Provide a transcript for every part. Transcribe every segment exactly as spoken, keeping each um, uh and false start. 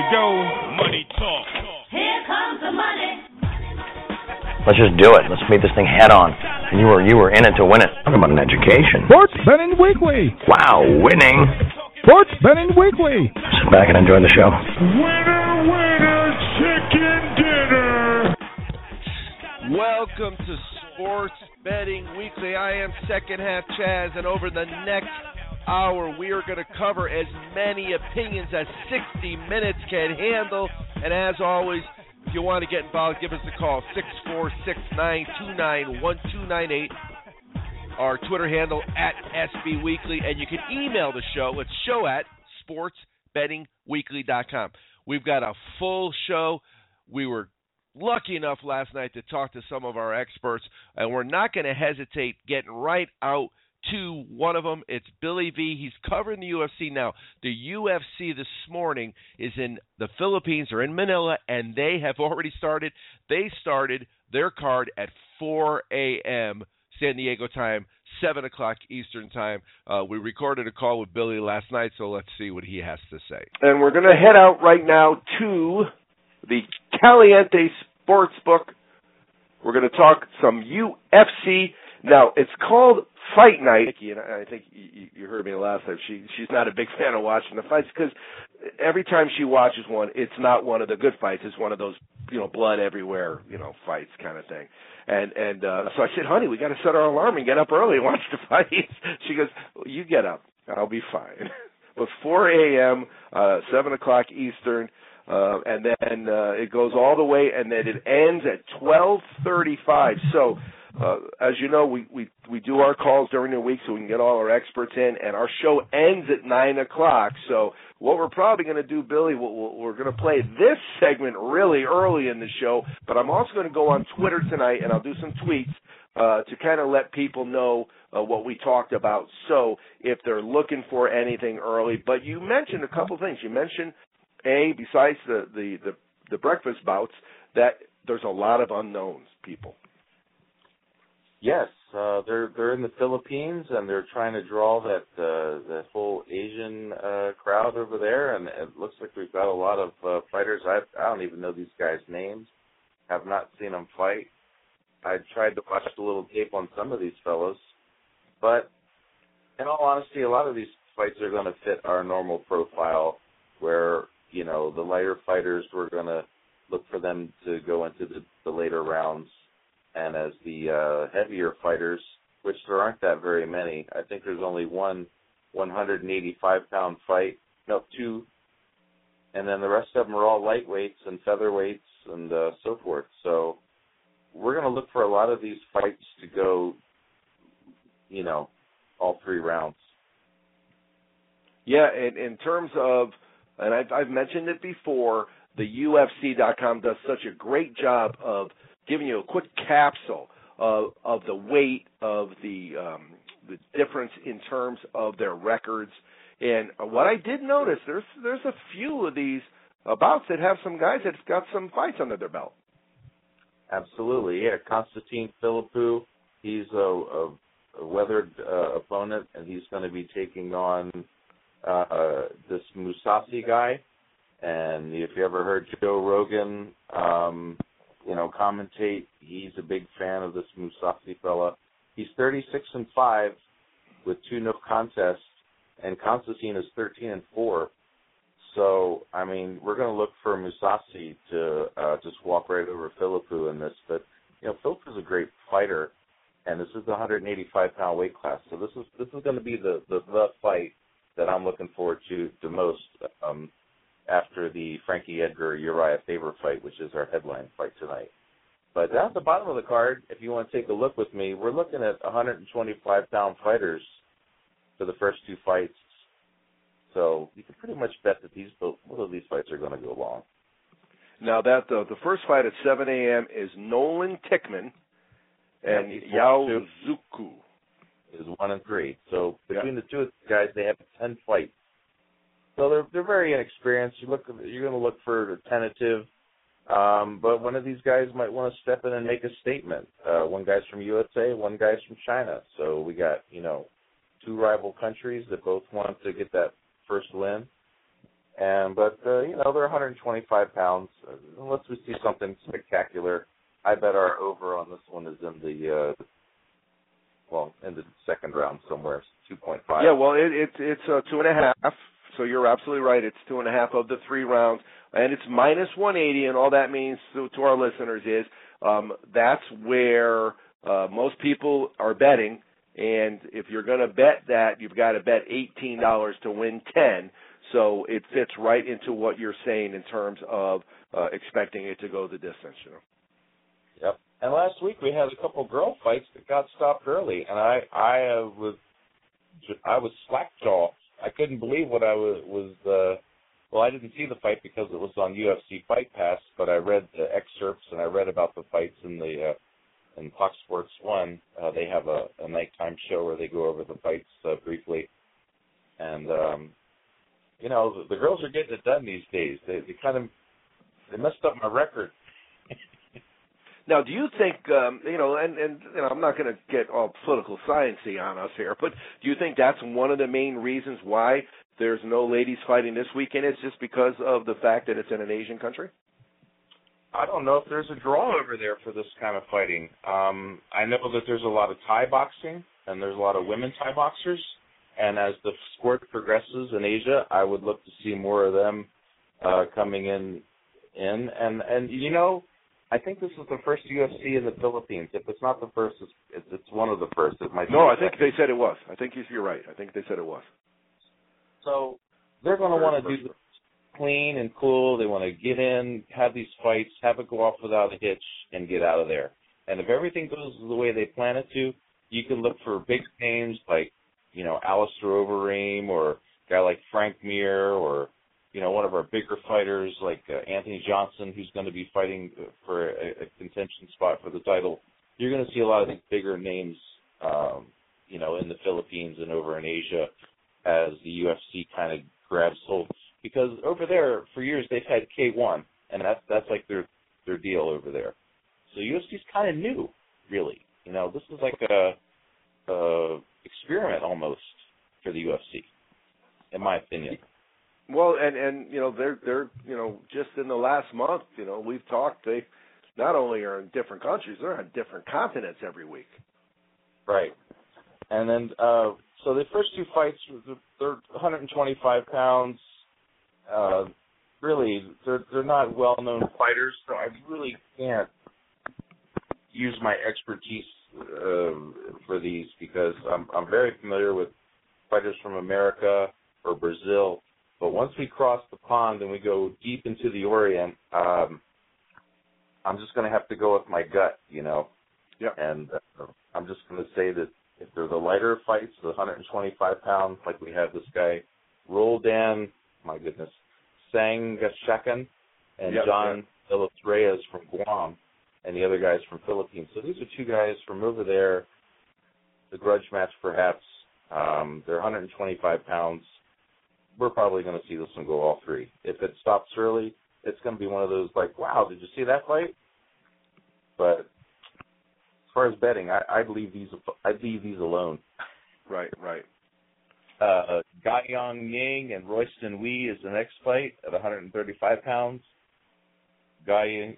go. Money talk. Here comes the money. Let's just do it. Let's meet this thing head on. And you were you were in it to win it. Talk about an education. Sports Betting Weekly. Wow, winning. Sports Betting Weekly. Sit back and enjoy the show. Winner, winner, chicken dinner. Welcome to Sports Betting Weekly. I am Second Half Chaz, and over the next hour, we are going to cover as many opinions as sixty minutes can handle. And as always, if you want to get involved, give us a call, six four six, nine two nine, one two nine eight. Our Twitter handle, at S B Weekly. And you can email the show. It's show at sports betting weekly dot com. We've got a full show. We were lucky enough last night to talk to some of our experts, and we're not going to hesitate getting right out to one of them. It's Billy V. He's covering the U F C now. The U F C this morning is in the Philippines or in Manila, and they have already started. They started their card at four a.m. San Diego time, seven o'clock Eastern time. Uh, we recorded a call with Billy last night, so let's see what he has to say. And we're going to head out right now to the Caliente Sportsbook. We're going to talk some U F C. Now, it's called Fight Night. Nikki, and I think you, you heard me last time. She she's not a big fan of watching the fights because every time she watches one, it's not one of the good fights. It's one of those, you know, blood everywhere, you know, fights kind of thing. And and uh, so I said, honey, we got to set our alarm and get up early and watch the fights. She goes, well, you get up. I'll be fine. But four a.m., uh, seven o'clock Eastern, uh, and then uh, it goes all the way, and then it ends at twelve thirty-five. So, uh, as you know, we, we, we do our calls during the week so we can get all our experts in, and our show ends at nine o'clock. So what we're probably going to do, Billy, we'll, we're going to play this segment really early in the show, but I'm also going to go on Twitter tonight, and I'll do some tweets uh, to kind of let people know uh, what we talked about, so if they're looking for anything early. But you mentioned a couple things. You mentioned, A, besides the, the, the, the breakfast bouts, that there's a lot of unknowns, people. Yes, uh, they're they're in the Philippines, and they're trying to draw that uh, that whole Asian uh, crowd over there, and it looks like we've got a lot of uh, fighters. I I don't even know these guys' names. Have not seen them fight. I tried to watch a little tape on some of these fellows, but in all honesty, a lot of these fights are going to fit our normal profile, where, you know, the lighter fighters, we're going to look for them to go into the, the later rounds. And as the uh, heavier fighters, which there aren't that very many, I think there's only one one hundred eighty-five pound fight, no, two, and then the rest of them are all lightweights and featherweights and uh, so forth. So we're going to look for a lot of these fights to go, you know, all three rounds. Yeah, and in terms of, and I've, I've mentioned it before, the U F C dot com does such a great job of giving you a quick capsule of, of the weight of the um, the difference in terms of their records. And what I did notice, there's there's a few of these uh, bouts that have some guys that's got some fights under their belt. Absolutely, yeah. Konstantin Philippou, he's a, a, a weathered uh, opponent, and he's going to be taking on uh, this Mousasi guy. And if you ever heard Joe Rogan, um, you know, commentate, he's a big fan of this Mousasi fella. He's thirty-six and five with two no contests, and Konstantin is thirteen and four. So, I mean, we're going to look for Mousasi to uh, just walk right over Philippou in this. But, you know, Philippou's a great fighter, and this is the one hundred eighty-five pound weight class. So this is this is going to be the, the, the fight that I'm looking forward to the most um, after the Frankie Edgar-Uriah Faber fight, which is our headline fight tonight. But down at the bottom of the card, if you want to take a look with me, we're looking at one hundred twenty-five pound fighters for the first two fights. So you can pretty much bet that these both of these fights are going to go long. Now, that the, the first fight at seven a.m. is Nolan Tickman and Yao Zuku. Is one and three. So between yeah. the two guys, they have ten fights. So they're they're very inexperienced. You look, you're going to look for a tentative, um, but one of these guys might want to step in and make a statement. Uh, one guy's from U S A, one guy's from China. So we got, you know, two rival countries that both want to get that first win. And but uh, you know, they're one hundred twenty-five pounds. Uh, unless we see something spectacular, I bet our over on this one is in the uh, well, in the second round somewhere, two point five. Yeah, well, it, it, it's uh, two and a half. So you're absolutely right. It's two and a half of the three rounds, and it's minus one eighty. And all that means to, to our listeners is um, that's where uh, most people are betting. And if you're going to bet that, you've got to bet eighteen dollars to win ten. So it fits right into what you're saying in terms of uh, expecting it to go the distance. You know. Yep. And last week we had a couple girl fights that got stopped early, and I I uh, was I was slack-jawed. I couldn't believe what I was. was uh, well, I didn't see the fight because it was on U F C Fight Pass, but I read the excerpts and I read about the fights in the uh, in Fox Sports One. Uh, they have a, a nighttime show where they go over the fights uh, briefly, and um, you know the, the girls are getting it done these days. They, they kind of they messed up my record. Now, do you think, um, you know, and, and you know, I'm not going to get all political science-y on us here, but do you think that's one of the main reasons why there's no ladies fighting this weekend? It's just because of the fact that it's in an Asian country? I don't know if there's a draw over there for this kind of fighting. Um, I know that there's a lot of Thai boxing, and there's a lot of women Thai boxers, and as the sport progresses in Asia, I would look to see more of them uh, coming in, in, and, and you know, I think this is the first U F C in the Philippines. If it's not the first, it's, it's one of the first. It might be no, I think they said it was. I think you're right. I think they said it was. So they're going to want to do this clean and cool. They want to get in, have these fights, have it go off without a hitch, and get out of there. And if everything goes the way they plan it to, you can look for big names like, you know, Alistair Overeem or a guy like Frank Mir or, you know, one of our bigger fighters like uh, Anthony Johnson, who's going to be fighting for a, a contention spot for the title. You're going to see a lot of these bigger names, um, you know, in the Philippines and over in Asia as the U F C kind of grabs hold. Because over there, for years, they've had K one, and that's that's like their their deal over there. So U F C's kind of new, really. You know, this is like a, a experiment almost for the U F C, in my opinion. Well, and, and you know, they're, they're, you know, just in the last month, you know, we've talked, they not only are in different countries, they're on different continents every week. Right. And then, uh, so the first two fights, they're one hundred twenty-five pounds. Uh, really, they're, they're not well-known fighters, so I really can't use my expertise uh, for these because I'm, I'm very familiar with fighters from America or Brazil. But once we cross the pond and we go deep into the Orient, um, I'm just going to have to go with my gut, you know. Yeah. And uh, I'm just going to say that if they're the lighter fights, the one hundred twenty-five pounds, like we have this guy, Roldan, my goodness, Sangashakan, and yep, John yep. Phillips Reyes from Guam, and the other guys from Philippines. So these are two guys from over there, the grudge match perhaps. Um, they're one hundred twenty-five pounds. We're probably going to see this one go all three. If it stops early, it's going to be one of those like, wow, did you see that fight? But as far as betting, I, I leave these. I leave these alone. Right, right. Uh, Ga Yong Ning and Royston Wee is the next fight at one hundred thirty-five pounds. Ga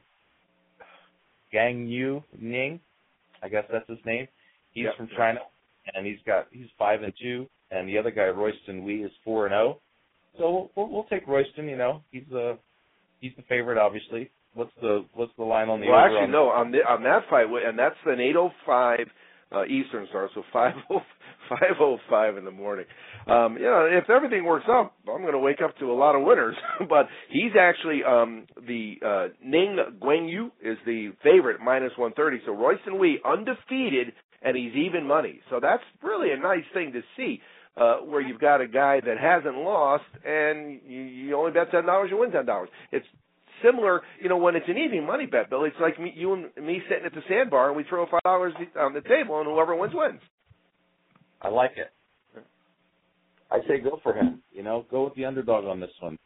Gang Yu Ning, I guess that's his name. He's yep. from China, and he's got he's five and two, and the other guy Royston Wee is four and zero. So we'll, we'll take Royston. You know, he's the he's the favorite, obviously. What's the what's the line on the? Well, over actually, on no. On the, on that fight, and that's an eight oh five uh, Eastern start, so five oh five in the morning. Um, you know, if everything works out, I'm going to wake up to a lot of winners. But he's actually um, the uh, Ning Guangyu is the favorite, minus one thirty. So Royston Wee undefeated, and he's even money. So that's really a nice thing to see. Uh, where you've got a guy that hasn't lost, and you, you only bet ten dollars, you win ten dollars. It's similar, you know, when it's an even money bet, Bill. It's like me, you and me sitting at the sandbar, and we throw five dollars on the table, and whoever wins wins. I like it. I say go for him. You know, go with the underdog on this one.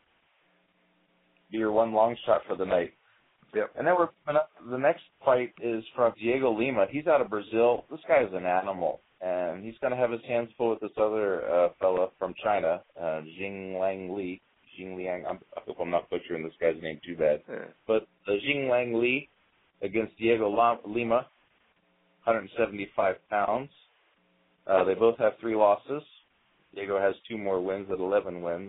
Be your one long shot for the night. Yep. And then we're coming up. The next fight is from Diego Lima. He's out of Brazil. This guy is an animal. And he's going to have his hands full with this other uh, fella from China, uh, Jing Lang Li, Jingliang. I'm, I hope I'm not butchering this guy's name too bad. Yeah. But uh, Jinglang Li against Diego La- Lima, one seventy-five pounds. Uh, they both have three losses. Diego has two more wins at eleven wins.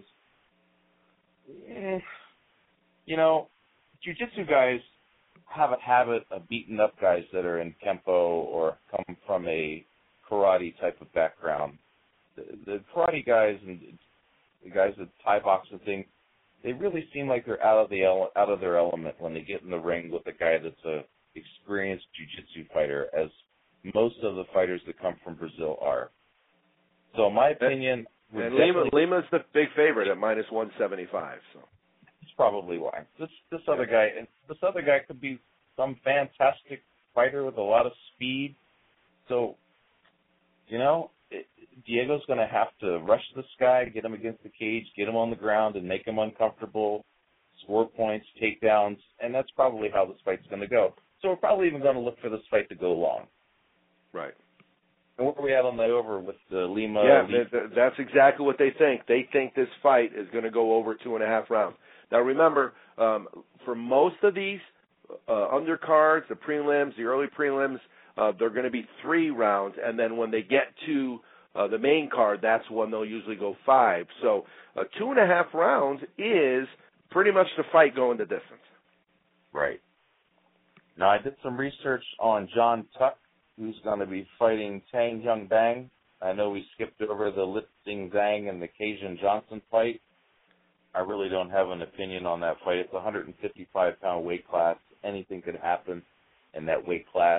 Eh, you know, jiu-jitsu guys have a habit of beating up guys that are in Kempo or come from a karate type of background. The, the karate guys and the guys that Thai box and things, they really seem like they're out of the ele- out of their element when they get in the ring with a guy that's a experienced jiu-jitsu fighter, as most of the fighters that come from Brazil are. So, in my opinion, and Lima Lima's the big favorite at minus one seventy-five. So that's probably why. This this other guy, this other guy could be some fantastic fighter with a lot of speed. So, you know, it, Diego's going to have to rush this guy, get him against the cage, get him on the ground, and make him uncomfortable, score points, takedowns, and that's probably how this fight's going to go. So we're probably even going to look for this fight to go long. Right. And where are we at on the over with the Lima? Yeah, Lima? th- that's exactly what they think. They think this fight is going to go over two and a half rounds. Now, remember, um, for most of these uh, undercards, the prelims, the early prelims, uh, they're going to be three rounds, and then when they get to uh, the main card, that's when they'll usually go five. So uh, two and a half rounds is pretty much the fight going the distance. Right. Now, I did some research on John Tuck, who's going to be fighting Tang Hyung Bang. I know we skipped over the Lit Sing Zhang and the Cajun Johnson fight. I really don't have an opinion on that fight. It's a one fifty-five pound weight class. Anything could happen in that weight class.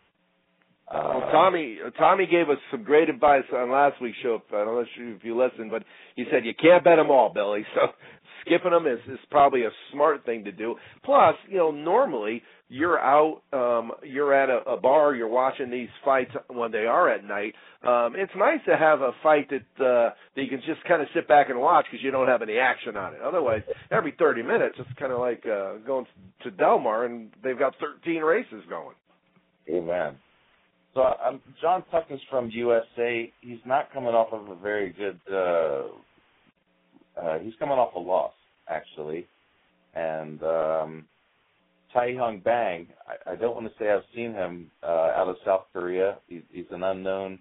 Uh, Well, Tommy, Tommy gave us some great advice on last week's show. I don't know if you listened, but he said you can't bet them all, Billy. So skipping them is, is probably a smart thing to do. Plus, you know, normally you're out, um, you're at a, a bar, you're watching these fights when they are at night. Um, it's nice to have a fight that uh, that you can just kind of sit back and watch because you don't have any action on it. Otherwise, every thirty minutes, it's kind of like uh, going to Del Mar and they've got thirteen races going. Amen. So um, John Tuck is from U S A. He's not coming off of a very good. Uh, uh, he's coming off a loss, actually, and um, Tai Hyung Bang. I, I don't want to say I've seen him uh, out of South Korea. He's, he's an unknown,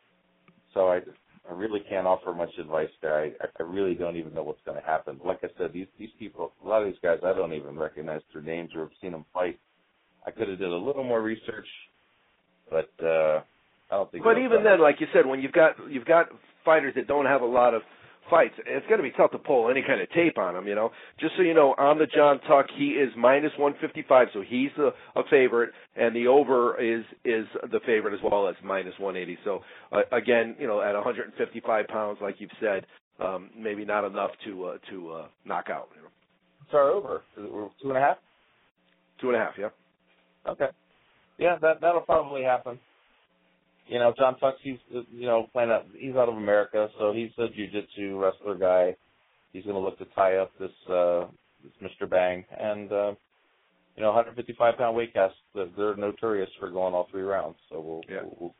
so I, I really can't offer much advice there. I, I really don't even know what's going to happen. Like I said, these these people, a lot of these guys, I don't even recognize their names or have seen them fight. I could have did a little more research. But uh, I don't think. But even then, like you said, when you've got you've got fighters that don't have a lot of fights, it's going to be tough to pull any kind of tape on them. You know, just so you know, on the John Tuck, he is minus one fifty-five, so he's a, a favorite, and the over is is the favorite as well as minus one eighty. So uh, again, you know, at one fifty-five pounds, like you've said, um, maybe not enough to uh, to uh, knock out. You know, it's our over. Is it two and a half? Two and a half, yeah. Okay. Yeah, that that'll probably happen. You know, John Tuck, he's you know playing out. He's out of America, so he's a jiu-jitsu wrestler guy. He's going to look to tie up this uh, this Mister Bang, and uh, you know, one fifty-five pound weight class. They're notorious for going all three rounds. So we'll. Yeah. we'll, we'll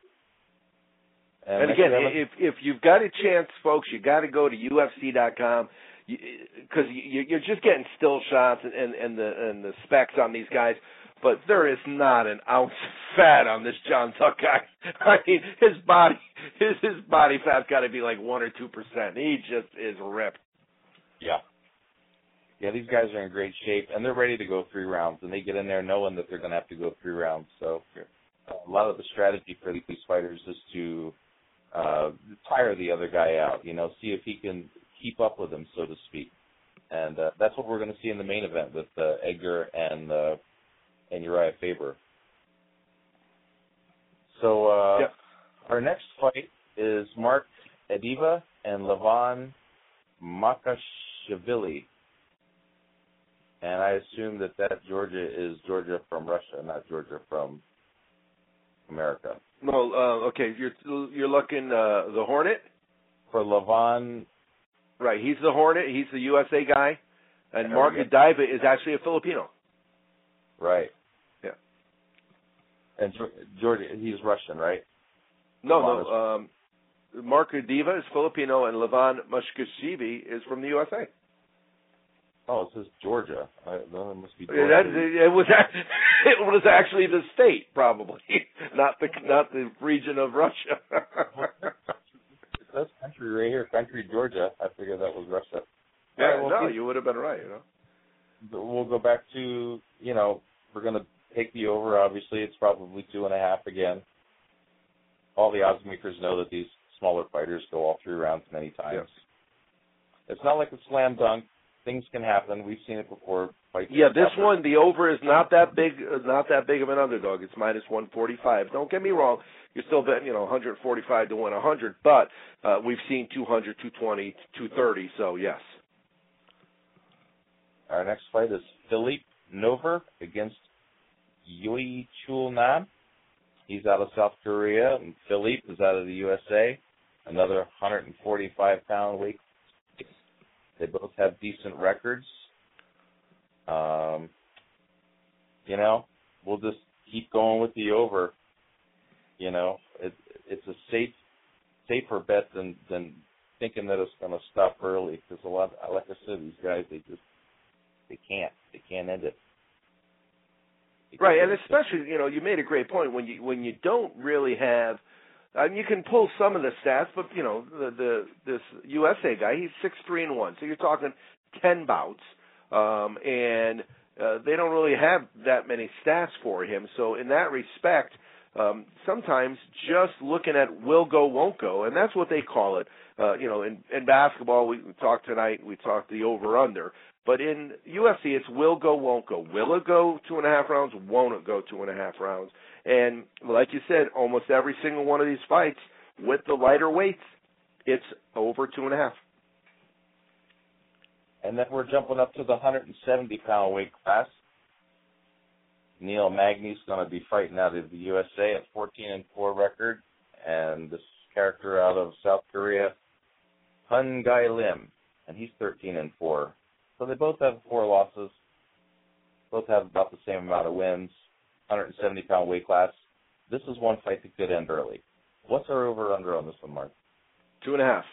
and, and again, if if you've got a chance, folks, you got to go to U F C dot com because you, you're just getting still shots and, and and the and the specs on these guys. But there is not an ounce of fat on this John Tuck guy. I mean, his body, his his body fat's got to be like one or two percent. He just is ripped. Yeah, yeah. These guys are in great shape, and they're ready to go three rounds. And they get in there knowing that they're going to have to go three rounds. So, a lot of the strategy for these fighters is to uh, tire the other guy out. You know, see if he can keep up with him, so to speak. And uh, that's what we're going to see in the main event with uh, Edgar and. Uh, and Uriah Faber. So uh, yep. Our next fight is Mark Ediva and Levan Makashvili. And I assume that that Georgia is Georgia from Russia, not Georgia from America. No, uh, okay, you're you're looking uh, the Hornet? For Levan. Right, he's the Hornet. He's the U S A guy. And Mark Ediva is actually a Filipino. Right. Yeah. And Georgia, he's Russian, right? No, no. Um, Mark Ediva is Filipino, and Levan Makashvili is from the U S A. Oh, it says Georgia. I, well, it must be Yeah, Georgia. that, it was act- it was actually the state, probably, not the not the region of Russia. It says country right here, country Georgia. I figured that was Russia. Yeah, All right, well, no, see, you would have been right. You know. we'll go back to, you know, we're going to take the over. Obviously, it's probably two and a half again. All the odds makers know that these smaller fighters go all three rounds many times. Yeah. It's not like a slam dunk. Things can happen. We've seen it before. Fights Yeah, this happen. one, the over is not that big, uh, not that big of an underdog. It's minus one forty-five. Don't get me wrong. You're still betting, you know, one forty-five to win one hundred, but uh, we've seen two hundred, two twenty, two thirty, so yes. Our next fight is Philippe Nover against Yui Chul Nam. He's out of South Korea, and Philippe is out of the U S A. Another one forty-five pound weight. They both have decent records. Um, you know, we'll just keep going with the over. You know, it, it's a safe, safer bet than than thinking that it's going to stop early. Because a lot, like I said, these guys they just they can't they can't end it. Right, and especially, you know, you made a great point when you when you don't really have. I mean, you can pull some of the stats, but you know, the, the this U S A guy, he's six three and one, so you're talking ten bouts, um, and uh, they don't really have that many stats for him. So in that respect, um, sometimes just looking at will go, won't go, and that's what they call it. Uh, you know, in, in basketball, we talked tonight, we talked the over under. But in U F C, it's will go, won't go. Will it go two and a half rounds? Won't it go two and a half rounds? And like you said, almost every single one of these fights with the lighter weights, it's over two and a half. And then we're jumping up to the one seventy pound weight class. Neil Magny's going to be fighting out of the U S A at fourteen and four record, and this character out of South Korea, Hun Gai Lim, and he's thirteen and four. So they both have four losses. Both have about the same amount of wins. one seventy pound weight class. This is one fight that could end early. What's our over-under on this one, Mark? Two and a half.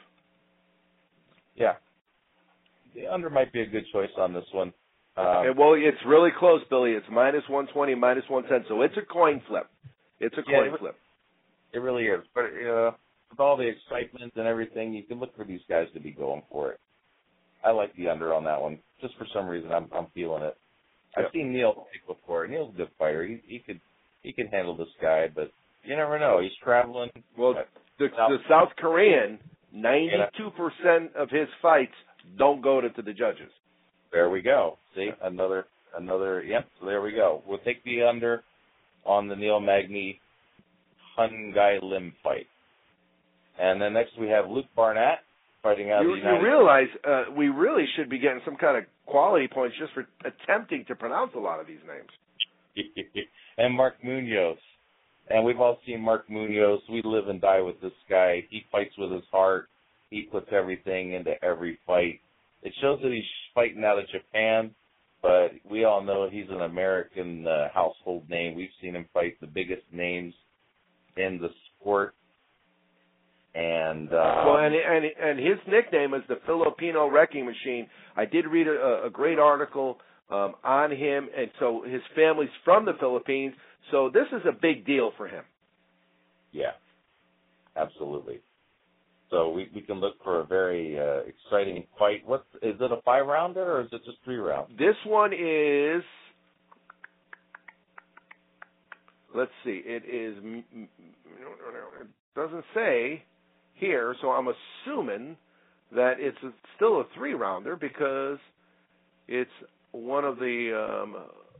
Yeah. The under might be a good choice on this one. Um, and, well, it's really close, Billy. It's minus one twenty, minus one ten, so it's a coin flip. It's a yeah, coin it, flip. It really is. But uh, with all the excitement and everything, you can look for these guys to be going for it. I like the under on that one. Just for some reason, I'm I'm feeling it. I've Yep. seen Neil fight before. Neil's a good fighter. He he could he could handle this guy, but you never know. He's traveling. Well, the, the South Korean, ninety-two percent of his fights don't go to, to the judges. There we go. See, another another. Yep. So there we go. We'll take the under on the Neil Magny Hun Gai Lim fight, and then next we have Luke Barnett fighting out You, of the United you realize uh, we really should be getting some kind of quality points just for attempting to pronounce a lot of these names. and Mark Munoz. And we've all seen Mark Munoz. We live and die with this guy. He fights with his heart. He puts everything into every fight. It shows that he's fighting out of Japan, but we all know he's an American uh, household name. We've seen him fight the biggest names in the sport. And uh, well, and, and and his nickname is the Filipino Wrecking Machine. I did read a, a great article um, on him, and so his family's from the Philippines. So this is a big deal for him. Yeah, absolutely. So we, we can look for a very uh, exciting fight. What is it, a five rounder or is it just three rounds? This one is. Let's see. It is. It doesn't say here, so I'm assuming that it's a, still a three rounder because it's one of the. Um,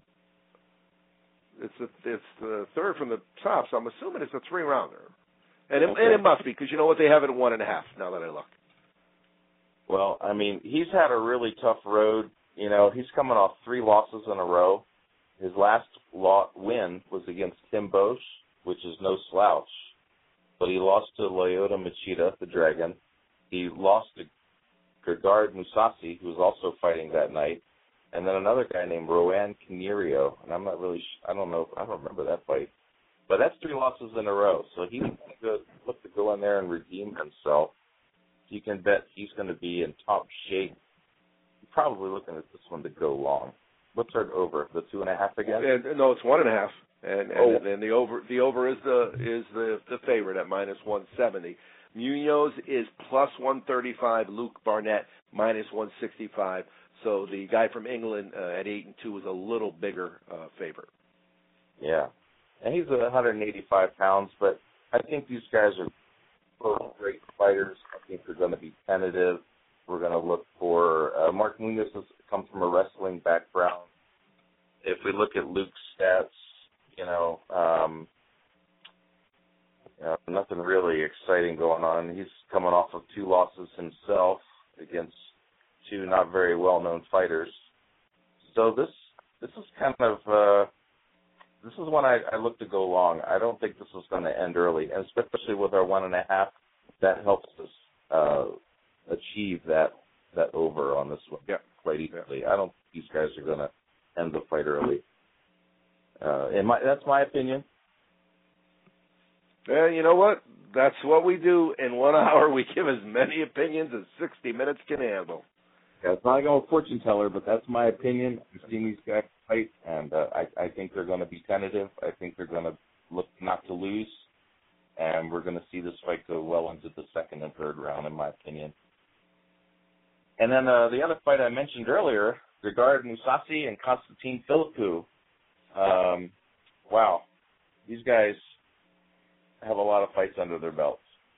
it's a, it's the third from the top, so I'm assuming it's a three rounder, and it, Okay. and it must be because you know what, they have it at one and a half. Now that I look. Well, I mean, he's had a really tough road. You know, he's coming off three losses in a row. His last law, win was against Tim Bosch, which is no slouch. But he lost to Lyoto Machida, the Dragon. He lost to Gegard Mousasi, who was also fighting that night. And then another guy named Rowan Canirio. And I'm not really, sh- I don't know, I don't remember that fight. But that's three losses in a row. So he's going to look to go in there and redeem himself. You can bet he's going to be in top shape probably looking at this one to go long. What's our over? The two and a half again? And, no, it's one and a half. And and, Oh. and the over the over is the is the the favorite at minus one seventy. Munoz is plus one thirty five. Luke Barnett minus one sixty five. So the guy from England uh, at eight and two is a little bigger uh, favorite. Yeah, and he's one hundred eighty-five pounds, but I think these guys are both great fighters. I think they're going to be tentative. We're going to look for uh, Mark Munoz has come from a wrestling background. If we look at Luke's stats, you know, um, you know, nothing really exciting going on. He's coming off of two losses himself against two not very well-known fighters. So this this is kind of uh, this is one I, I look to go long. I don't think this is going to end early, and especially with our one and a half, that helps us uh, achieve that that over on this one yeah. quite easily. Yeah. I don't think these guys are going to end the fight early. Uh, in my that's my opinion. Well, you know what? That's what we do. In one hour, we give as many opinions as sixty minutes can handle. Yeah, it's not like I'm a fortune teller, but that's my opinion. I've seen these guys fight, and uh, I, I think they're going to be tentative. I think they're going to look not to lose, and we're going to see this fight go well into the second and third round, in my opinion. And then uh, the other fight I mentioned earlier, Gegard Mousasi and Konstantin Philippou. Um, wow, these guys have a lot of fights under their belts.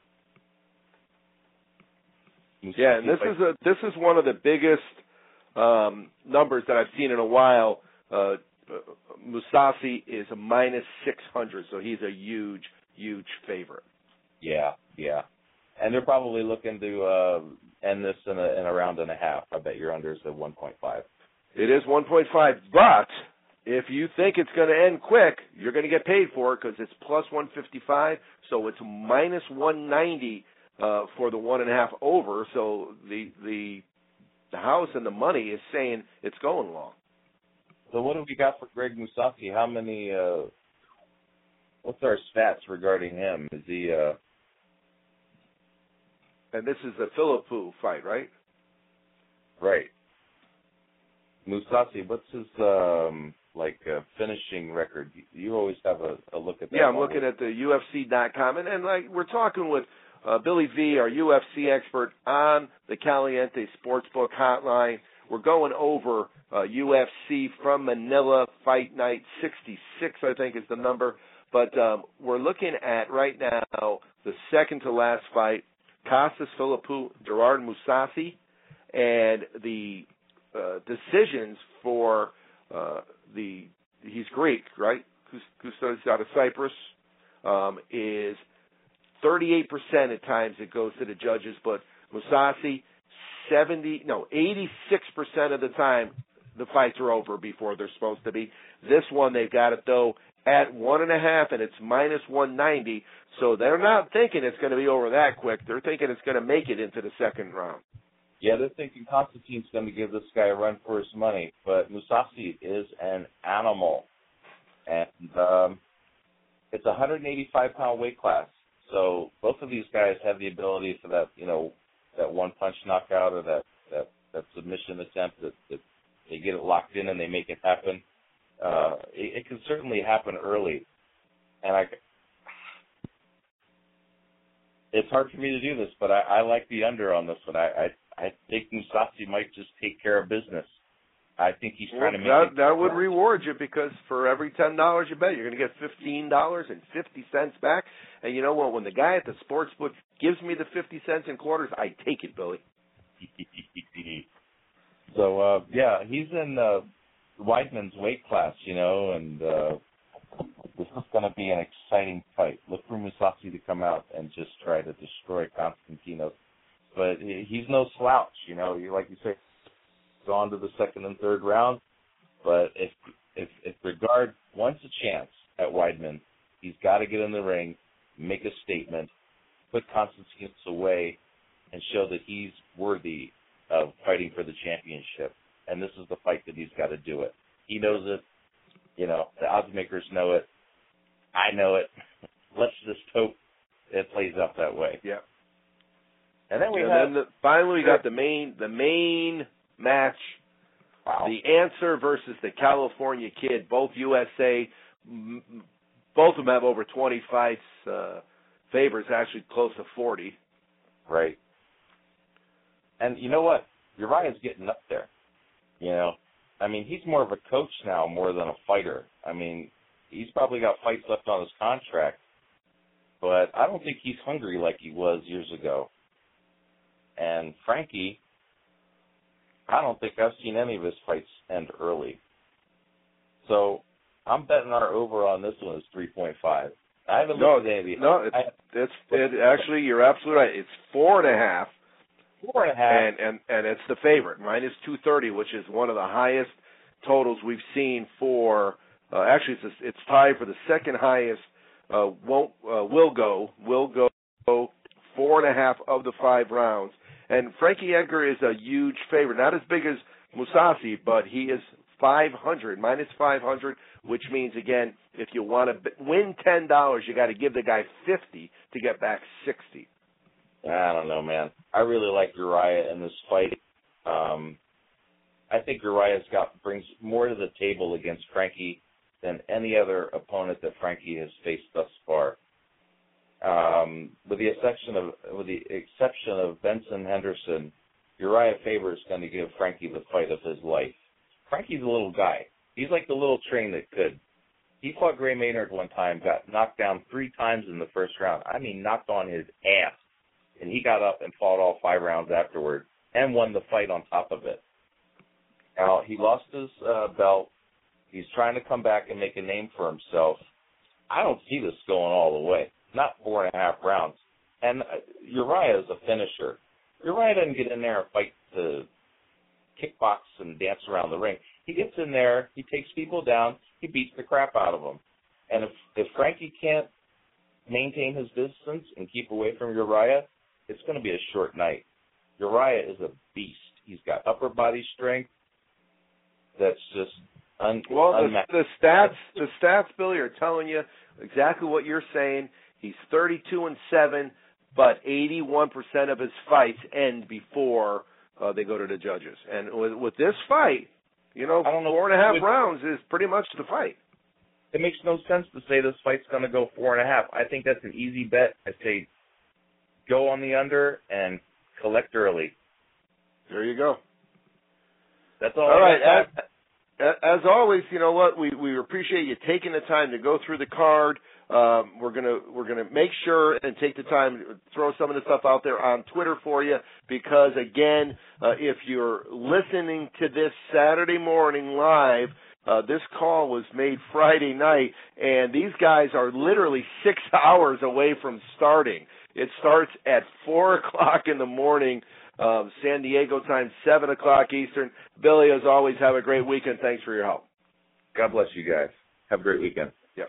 Yeah, and this is a this is one of the biggest um, numbers that I've seen in a while. Uh, uh, Mousasi is a minus six hundred, so he's a huge, huge favorite. Yeah, yeah, and they're probably looking to uh, end this in a, in a round and a half. I bet your under is at one point five. It is one point five, but if you think it's going to end quick, you're going to get paid for it because it's plus one fifty-five, so it's minus one ninety uh, for the one and a half over. So the the the house and the money is saying it's going long. So what have we got for Greg Mousasi? How many? Uh, what's our stats regarding him? Is he? Uh... And this is the Philippou fight, right? Right. Mousasi, what's his um, like uh, finishing record? You always have a, a look at that. Yeah, I'm looking at the U F C dot com, and, and like we're talking with uh, Billy V, our U F C expert, on the Caliente Sportsbook hotline. We're going over uh, U F C from Manila Fight Night sixty-six, I think is the number. But um, we're looking at right now the second to last fight, Costas Philippou, Gerard Mousasi, and the uh, decisions for uh, the he's Greek, right? Custos out of Cyprus um, is thirty-eight percent at times it goes to the judges, but Mousasi seventy no eighty-six percent of the time the fights are over before they're supposed to be. This one they've got it though at one and a half, and it's minus one ninety. So they're not thinking it's going to be over that quick. They're thinking it's going to make it into the second round. Yeah, they're thinking Konstantin's going to give this guy a run for his money, but Mousasi is an animal, and um, it's a one hundred eighty-five pound weight class. So both of these guys have the ability for that, you know, that one punch knockout or that that, that submission attempt that, that they get it locked in and they make it happen. Uh, it, it can certainly happen early, and I. It's hard for me to do this, but I, I like the under on this one. I, I I think Mousasi might just take care of business. I think he's trying well, to make that, it. That would reward you because for every ten dollars you bet, you're going to get fifteen dollars and fifty cents back. And you know what? When the guy at the sports book gives me the fifty cents in quarters, I take it, Billy. So, uh, yeah, he's in uh, Weidman's weight class, you know, and uh, this is going to be an exciting fight. Look for Mousasi to come out and just try to destroy Konstantinos. But he's no slouch, you know. You like you say, gone to the second and third round. But if if if Gegard wants a chance at Weidman, he's got to get in the ring, make a statement, put Konstantinos away, and show that he's worthy of fighting for the championship. And this is the fight that he's got to do it. He knows it. You know, the odds makers know it. I know it. Let's just hope it plays out that way. Yeah. And then we and have then the, finally we got the main the main match. Wow. The Answer versus the California Kid, both U S A. M- both of them have over twenty fights. Uh, Faber's actually close to forty. Right. And you know what? Uriah's getting up there. You know, I mean, he's more of a coach now more than a fighter. I mean, he's probably got fights left on his contract, but I don't think he's hungry like he was years ago. And Frankie, I don't think I've seen any of his fights end early. So I'm betting our over on this one is three point five. I haven't No, looked at any of the no, it's, I, it's it, actually, you're absolutely right. It's four and a half. Four and a half. And, and, and it's the favorite, minus two thirty, which is one of the highest totals we've seen for, uh, actually, it's, a, it's tied for the second highest, uh, won't, uh, will go, will go four and a half of the five rounds. And Frankie Edgar is a huge favorite, not as big as Mousasi, but he is five hundred, minus five hundred, which means, again, if you want to win ten dollars, you got to give the guy fifty to get back sixty. I don't know, man. I really like Uriah in this fight. Um, I think Uriah's got brings more to the table against Frankie than any other opponent that Frankie has faced thus far. Um, with the exception of with the exception of Benson Henderson, Uriah Faber is going to give Frankie the fight of his life. Frankie's a little guy. He's like the little train that could. He fought Gray Maynard one time, got knocked down three times in the first round. I mean, knocked on his ass. And he got up and fought all five rounds afterward and won the fight on top of it. Now, he lost his uh, belt. He's trying to come back and make a name for himself. I don't see this going all the way. Not four and a half rounds. And uh, Uriah is a finisher. Uriah doesn't get in there and fight to kickbox and dance around the ring. He gets in there, he takes people down, he beats the crap out of them. And if, if Frankie can't maintain his distance and keep away from Uriah, it's going to be a short night. Uriah is a beast. He's got upper body strength that's just un- well. The, unmatched. the stats, the stats, Billy, are telling you exactly what you're saying. He's thirty-two and seven, but eighty-one percent of his fights end before uh, they go to the judges. And with, with this fight, you know, I don't know four and a half would, rounds is pretty much the fight. It makes no sense to say this fight's going to go four and a half. I think that's an easy bet. I say go on the under and collect early. There you go. That's all. All I right. got. As, as always, you know what? We we appreciate you taking the time to go through the card. Um, we're gonna we're gonna make sure and take the time to throw some of the stuff out there on Twitter for you because again, uh, if you're listening to this Saturday morning live, uh, this call was made Friday night, and these guys are literally six hours away from starting. It starts at four o'clock in the morning, uh, San Diego time, seven o'clock Eastern. Billy, as always, have a great weekend. Thanks for your help. God bless you guys. Have a great weekend. Yep.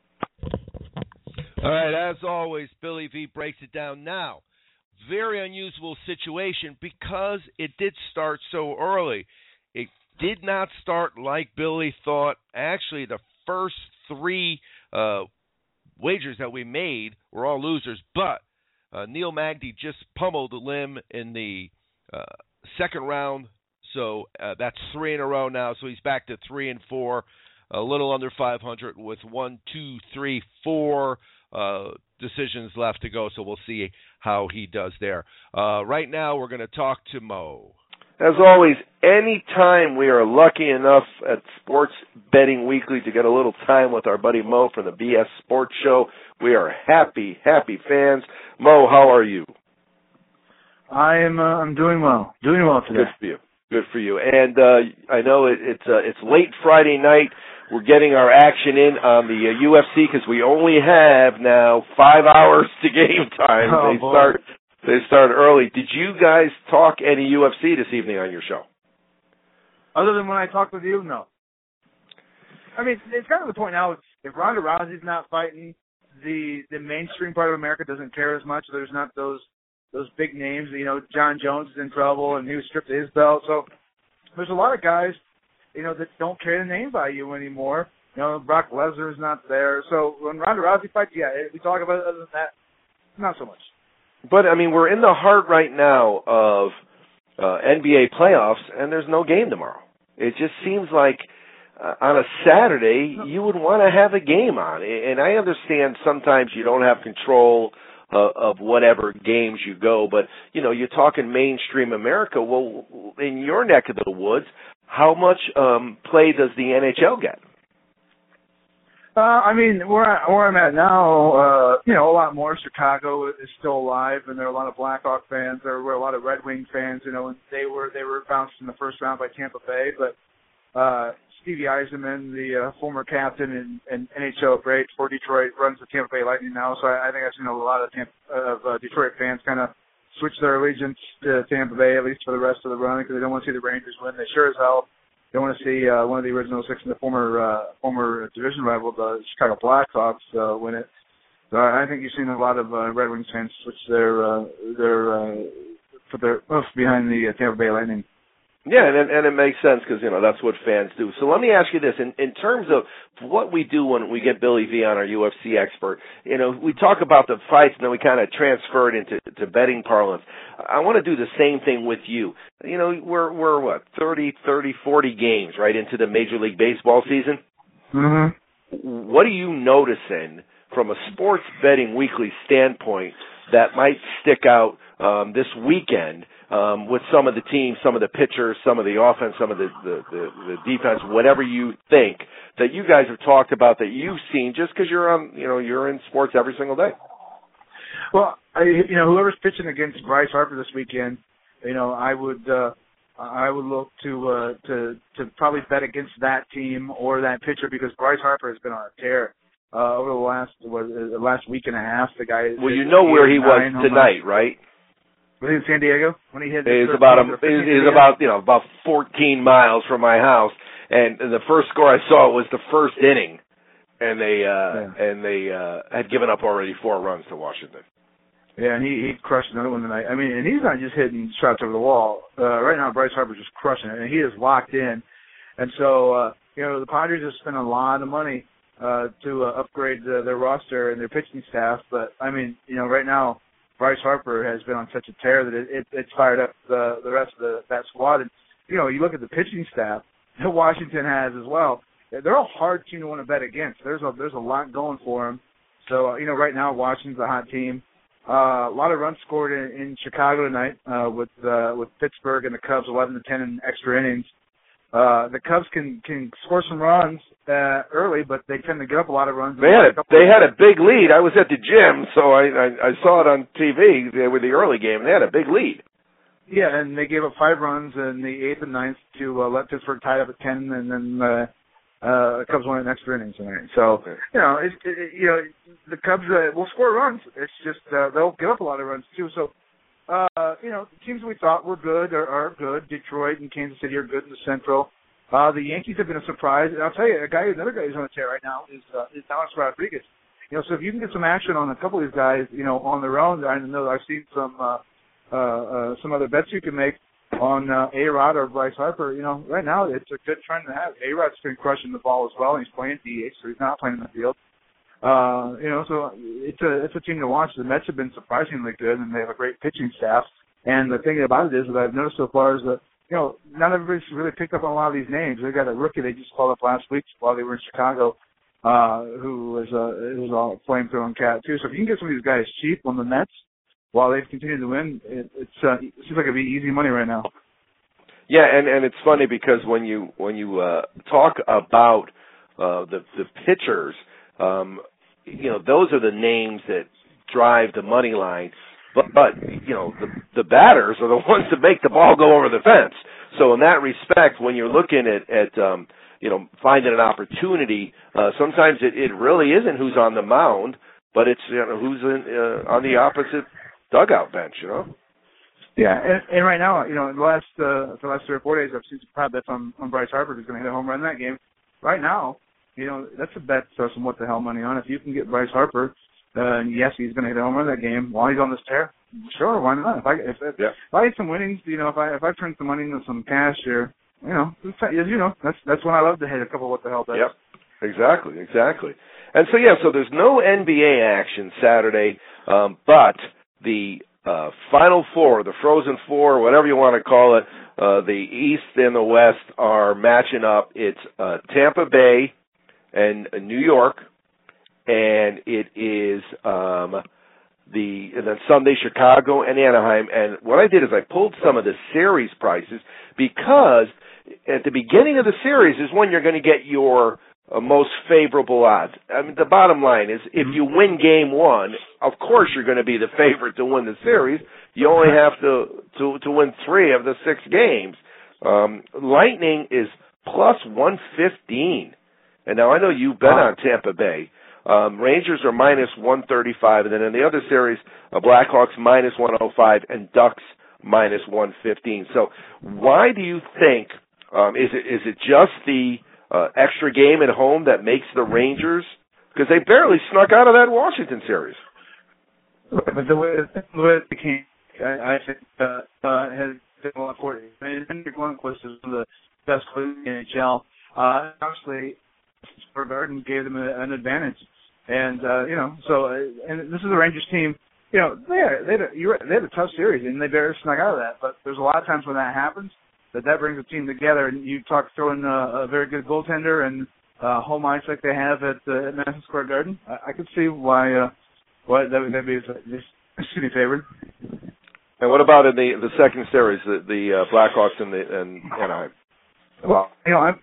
All right, as always, Billy V breaks it down now. Very unusual situation because it did start so early. It did not start like Billy thought. Actually, the first three uh, wagers that we made were all losers, but uh, Neil Magny just pummeled Lim in the uh, second round, so uh, that's three in a row now. So he's back to three and four, a little under five hundred with one, two, three, four uh, decisions left to go. So we'll see how he does there. Uh, right now, we're going to talk to Mo. As always, anytime we are lucky enough at Sports Betting Weekly to get a little time with our buddy Mo from the B S Sports Show, we are happy, happy fans. Mo, how are you? I am. Uh, I'm doing well. Doing well today. Good for you. Good for you. And uh, I know it, it's uh, it's late Friday night. We're getting our action in on the uh, U F C because we only have now five hours to game time. Oh, they boy. start. They start early. Did you guys talk any U F C this evening on your show? Other than when I talked with you, no. I mean, it's kind of the point now. If Ronda Rousey's not fighting, the the mainstream part of America doesn't care as much. There's not those those big names. You know, John Jones is in trouble, and he was stripped of his belt. So there's a lot of guys, you know, that don't carry the name value anymore. You know, Brock Lesnar's not there. So when Ronda Rousey fights, yeah, we talk about it. Other than that, not so much. But, I mean, we're in the heart right now of uh, N B A playoffs, and there's no game tomorrow. It just seems like uh, on a Saturday you would want to have a game on. And I understand sometimes you don't have control uh, of whatever games you go, but, you know, you're talking mainstream America. Well, in your neck of the woods, how much um, play does the N H L get? Uh, I mean, where, I, where I'm at now, uh, you know, a lot more. Chicago is still alive, and there are a lot of Blackhawk fans. There were a lot of Red Wing fans, you know, and they were they were bounced in the first round by Tampa Bay. But uh, Stevie Yzerman, the uh, former captain and, and N H L great for Detroit, runs the Tampa Bay Lightning now. So I, I think I've seen a lot of Tampa, of uh, Detroit fans kind of switch their allegiance to Tampa Bay, at least for the rest of the run, because they don't want to see the Rangers win. They sure as hell don't want to see uh, one of the original six and the former uh, former division rival, the Chicago Blackhawks, uh, win it. So I think you've seen a lot of uh, Red Wings fans switch their uh, their uh, put their hoof behind the uh, Tampa Bay Lightning. Yeah, and and it makes sense because, you know, that's what fans do. So let me ask you this. In, in terms of what we do when we get Billy V on, our U F C expert, you know, we talk about the fights and then we kind of transfer it into to betting parlance. I want to do the same thing with you. You know, we're, we're what, thirty, thirty, forty games, right, into the Major League Baseball season? Mm-hmm. What are you noticing from a Sports Betting Weekly standpoint that might stick out um, this weekend um, with some of the teams, some of the pitchers, some of the offense, some of the, the, the, the defense, whatever you think that you guys have talked about that you've seen just because you're on, you know, you're in sports every single day? Well, I, you know, whoever's pitching against Bryce Harper this weekend, you know, I would uh, I would look to uh, to to probably bet against that team or that pitcher because Bryce Harper has been on a tear uh, over the last what, the last week and a half. The guy. Well, you know where he was tonight, right? Was he in San Diego when he hit? It was about a, it was about you know about fourteen miles from my house, and the first score I saw was the first inning, and they uh, yeah. and they uh, had given up already four runs to Washington. Yeah, and he, he crushed another one tonight. I mean, and he's not just hitting shots over the wall. Uh, right now, Bryce Harper's just crushing it, and he is locked in. And so, uh, you know, the Padres have spent a lot of money uh, to uh, upgrade uh, their roster and their pitching staff. But, I mean, you know, right now, Bryce Harper has been on such a tear that it, it, it's fired up the, the rest of the, that squad. And, you know, you look at the pitching staff that Washington has as well. They're a hard team to want to bet against. There's a, there's a lot going for them. So, uh, you know, right now, Washington's a hot team. Uh, a lot of runs scored in, in Chicago tonight uh, with uh, with Pittsburgh and the Cubs, eleven to ten in extra innings. Uh, the Cubs can can score some runs uh, early, but they tend to give up a lot of runs. They had a, they had a big lead. I was at the gym, so I, I, I saw it on T V. They were the early game, and they had a big lead. Yeah, and they gave up five runs in the eighth and ninth to uh, let Pittsburgh tie up at ten, and then uh, uh, the Cubs won in extra innings tonight. So, you know, it, it, you know, the Cubs uh, will score runs. It's just uh, they'll give up a lot of runs too. So, uh, you know, the teams we thought were good are, are good. Detroit and Kansas City are good in the Central. Uh, the Yankees have been a surprise. And I'll tell you, a guy, another guy who's on a tear right now is uh, is Alex Rodriguez. You know, so if you can get some action on a couple of these guys, you know, on their own, I know I've seen some uh, uh, uh, some other bets you can make on uh, A-Rod or Bryce Harper. You know, right now it's a good trend to have. A-Rod's been crushing the ball as well, and he's playing D H, so he's not playing in the field. Uh, you know, so it's a it's a team to watch. The Mets have been surprisingly good, and they have a great pitching staff. And the thing about it is that I've noticed so far is that, you know, not everybody's really picked up on a lot of these names. They got a rookie they just called up last week while they were in Chicago, uh, who was a who was a flamethrowing cat too. So if you can get some of these guys cheap on the Mets while they've continued to win, it, it's uh, it seems like it'd be easy money right now. Yeah, and, and it's funny because when you when you uh, talk about uh, the the pitchers, um, you know, those are the names that drive the money line. But, but you know, the, the batters are the ones that make the ball go over the fence. So in that respect, when you're looking at, at um, you know, finding an opportunity, uh, sometimes it, it really isn't who's on the mound, but it's, you know, who's in, uh, on the opposite dugout bench, you know? Yeah, and, and right now, you know, in the last, uh, the last three or four days, I've seen some private bets on, on Bryce Harper who's going to hit a home run in that game. Right now, you know, that's a bet to throw some what the hell money on. If you can get Bryce Harper, Uh, and yes, he's going to hit a home run that game while he's on this tear. Sure, why not? If I if, if, yeah. if I get some winnings, you know, if I if I turn some money into some cash, or you know, as you know, that's that's when I love to hit a couple of what the hell bets. Yep, exactly, exactly. And so yeah, so there's no N B A action Saturday, um, but the uh, Final Four, the Frozen Four, whatever you want to call it. Uh, the East and the West are matching up. It's uh, Tampa Bay and New York, and it is um, the and then Sunday Chicago and Anaheim. And what I did is I pulled some of the series prices because at the beginning of the series is when you're going to get your uh, most favorable odds. I mean, the bottom line is if you win game one, of course you're going to be the favorite to win the series. You only have to, to, to win three of the six games. Um, Lightning is plus one fifteen. And now I know you've been on Tampa Bay. Um, Rangers are minus one thirty-five. And then in the other series, uh, Blackhawks minus one oh five and Ducks minus one fifteen. So why do you think, um, is it is it just the uh, extra game at home that makes the Rangers? Because they barely snuck out of that Washington series. But the way, the way it became, I, I think, uh, uh, has been a lot for it. I mean, Henrik Lundqvist is one of the best players in the N H L. Uh, obviously, Square Garden gave them a, an advantage. And, uh, you know, so, uh, and this is the Rangers team, you know, they had, they, had a, you're, they had a tough series, and they barely snuck out of that. But there's a lot of times when that happens, that that brings the team together, and you talk throwing a, a very good goaltender and uh, home ice like they have at, uh, at Madison Square Garden. I, I could see why uh, why that would be a city favorite. And what about in the the second series, the, the uh, Blackhawks and the and Anaheim? Well, you know, I'm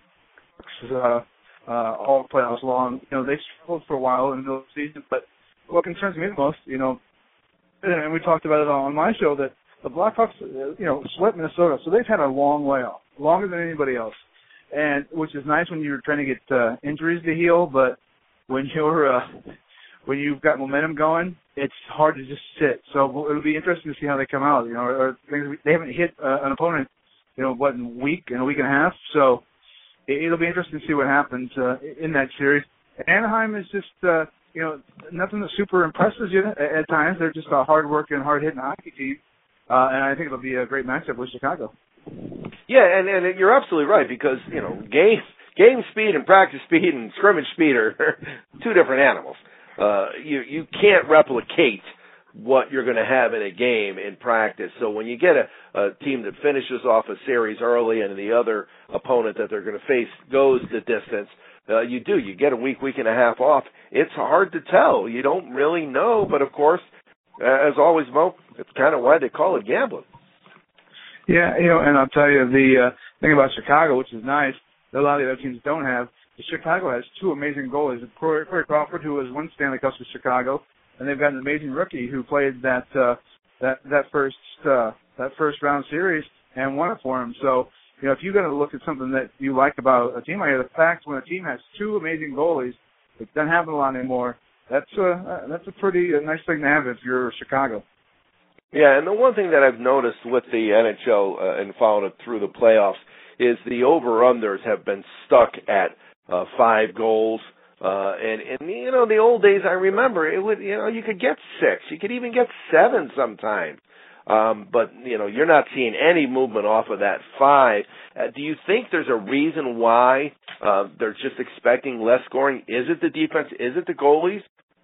uh, uh, all playoffs long. You know, they struggled for a while in the middle of the season, but what concerns me the most, you know, and we talked about it on my show, that the Blackhawks, you know, swept Minnesota, so they've had a long layoff, longer than anybody else, and which is nice when you're trying to get uh, injuries to heal, but when you're uh, when you've got momentum going, it's hard to just sit. So it'll be interesting to see how they come out. You know, or things they haven't hit uh, an opponent, you know, what in a week, in a week and a half. So it, it'll be interesting to see what happens uh, in that series. Anaheim is just, uh, you know, nothing that super impresses you at, at times. They're just a hard-working, hard-hitting hockey team, uh, and I think it'll be a great matchup with Chicago. Yeah, and, and you're absolutely right because, you know, game game speed and practice speed and scrimmage speed are two different animals. Uh, you you can't replicate what you're going to have in a game in practice. So when you get a, a team that finishes off a series early and the other opponent that they're going to face goes the distance, uh, you do. You get a week, week and a half off. It's hard to tell. You don't really know. But, of course, uh, as always, Mo, it's kind of why they call it gambling. Yeah, you know, and I'll tell you the uh, thing about Chicago, which is nice, that a lot of the other teams don't have, is Chicago has two amazing goalies. Corey, Corey Crawford, who has won Stanley Cups with Chicago, and they've got an amazing rookie who played that uh, that that first uh, that first round series and won it for him. So, you know, if you're going to look at something that you like about a team like that, the fact when a team has two amazing goalies, it doesn't happen a lot anymore. That's a that's a pretty uh, nice thing to have if you're Chicago. Yeah, and the one thing that I've noticed with the N H L uh, and following it through the playoffs is the over-unders have been stuck at uh, five goals. Uh, and, and, you know, the old days, I remember, it would, you know, you could get six. You could even get seven sometimes. Um, but, you know, you're not seeing any movement off of that five. Uh, do you think there's a reason why uh, they're just expecting less scoring? Is it the defense? Is it the goalies?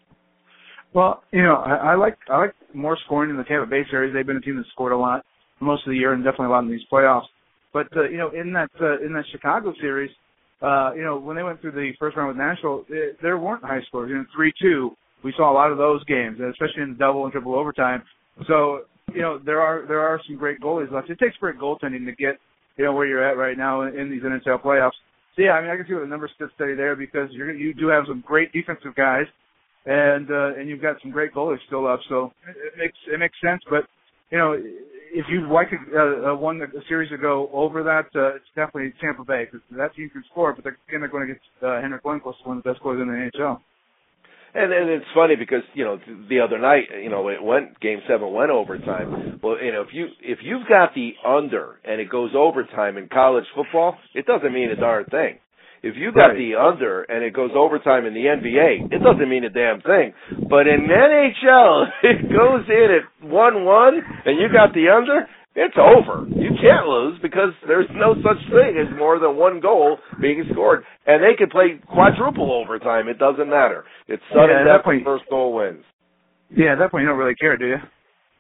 Well, you know, I, I like I like more scoring in the Tampa Bay series. They've been a team that scored a lot most of the year and definitely a lot in these playoffs. But, uh, you know, in that uh, in that Chicago series, uh, you know, when they went through the first round with Nashville, they, there weren't high scores. You know, three two, we saw a lot of those games, especially in the double and triple overtime. So, you know, there are there are some great goalies left. It takes great goaltending to get, you know, where you're at right now in, in these N H L playoffs. So, yeah, I mean, I can see where the numbers sit steady there because you're, you do have some great defensive guys, and uh, and you've got some great goalies still left. So it, it makes it makes sense. But, you know, if you like a, a one a series to go over that, uh, it's definitely Tampa Bay because that team can score, but they're, again, they're going to get uh, Henrik Lundqvist, one of the best goalies in the N H L. And and it's funny because, you know, the other night, you know, it went game seven went overtime. Well, you know, if you if you've got the under and it goes overtime in college football, it doesn't mean a darn thing. If you got right. the under and it goes overtime in the N B A, it doesn't mean a damn thing. But in N H L, it goes in at one one and you got the under, it's over. You can't lose because there's no such thing as more than one goal being scored. And they can play quadruple overtime. It doesn't matter. It's sudden yeah, death and first goal wins. Yeah, at that point you don't really care, do you?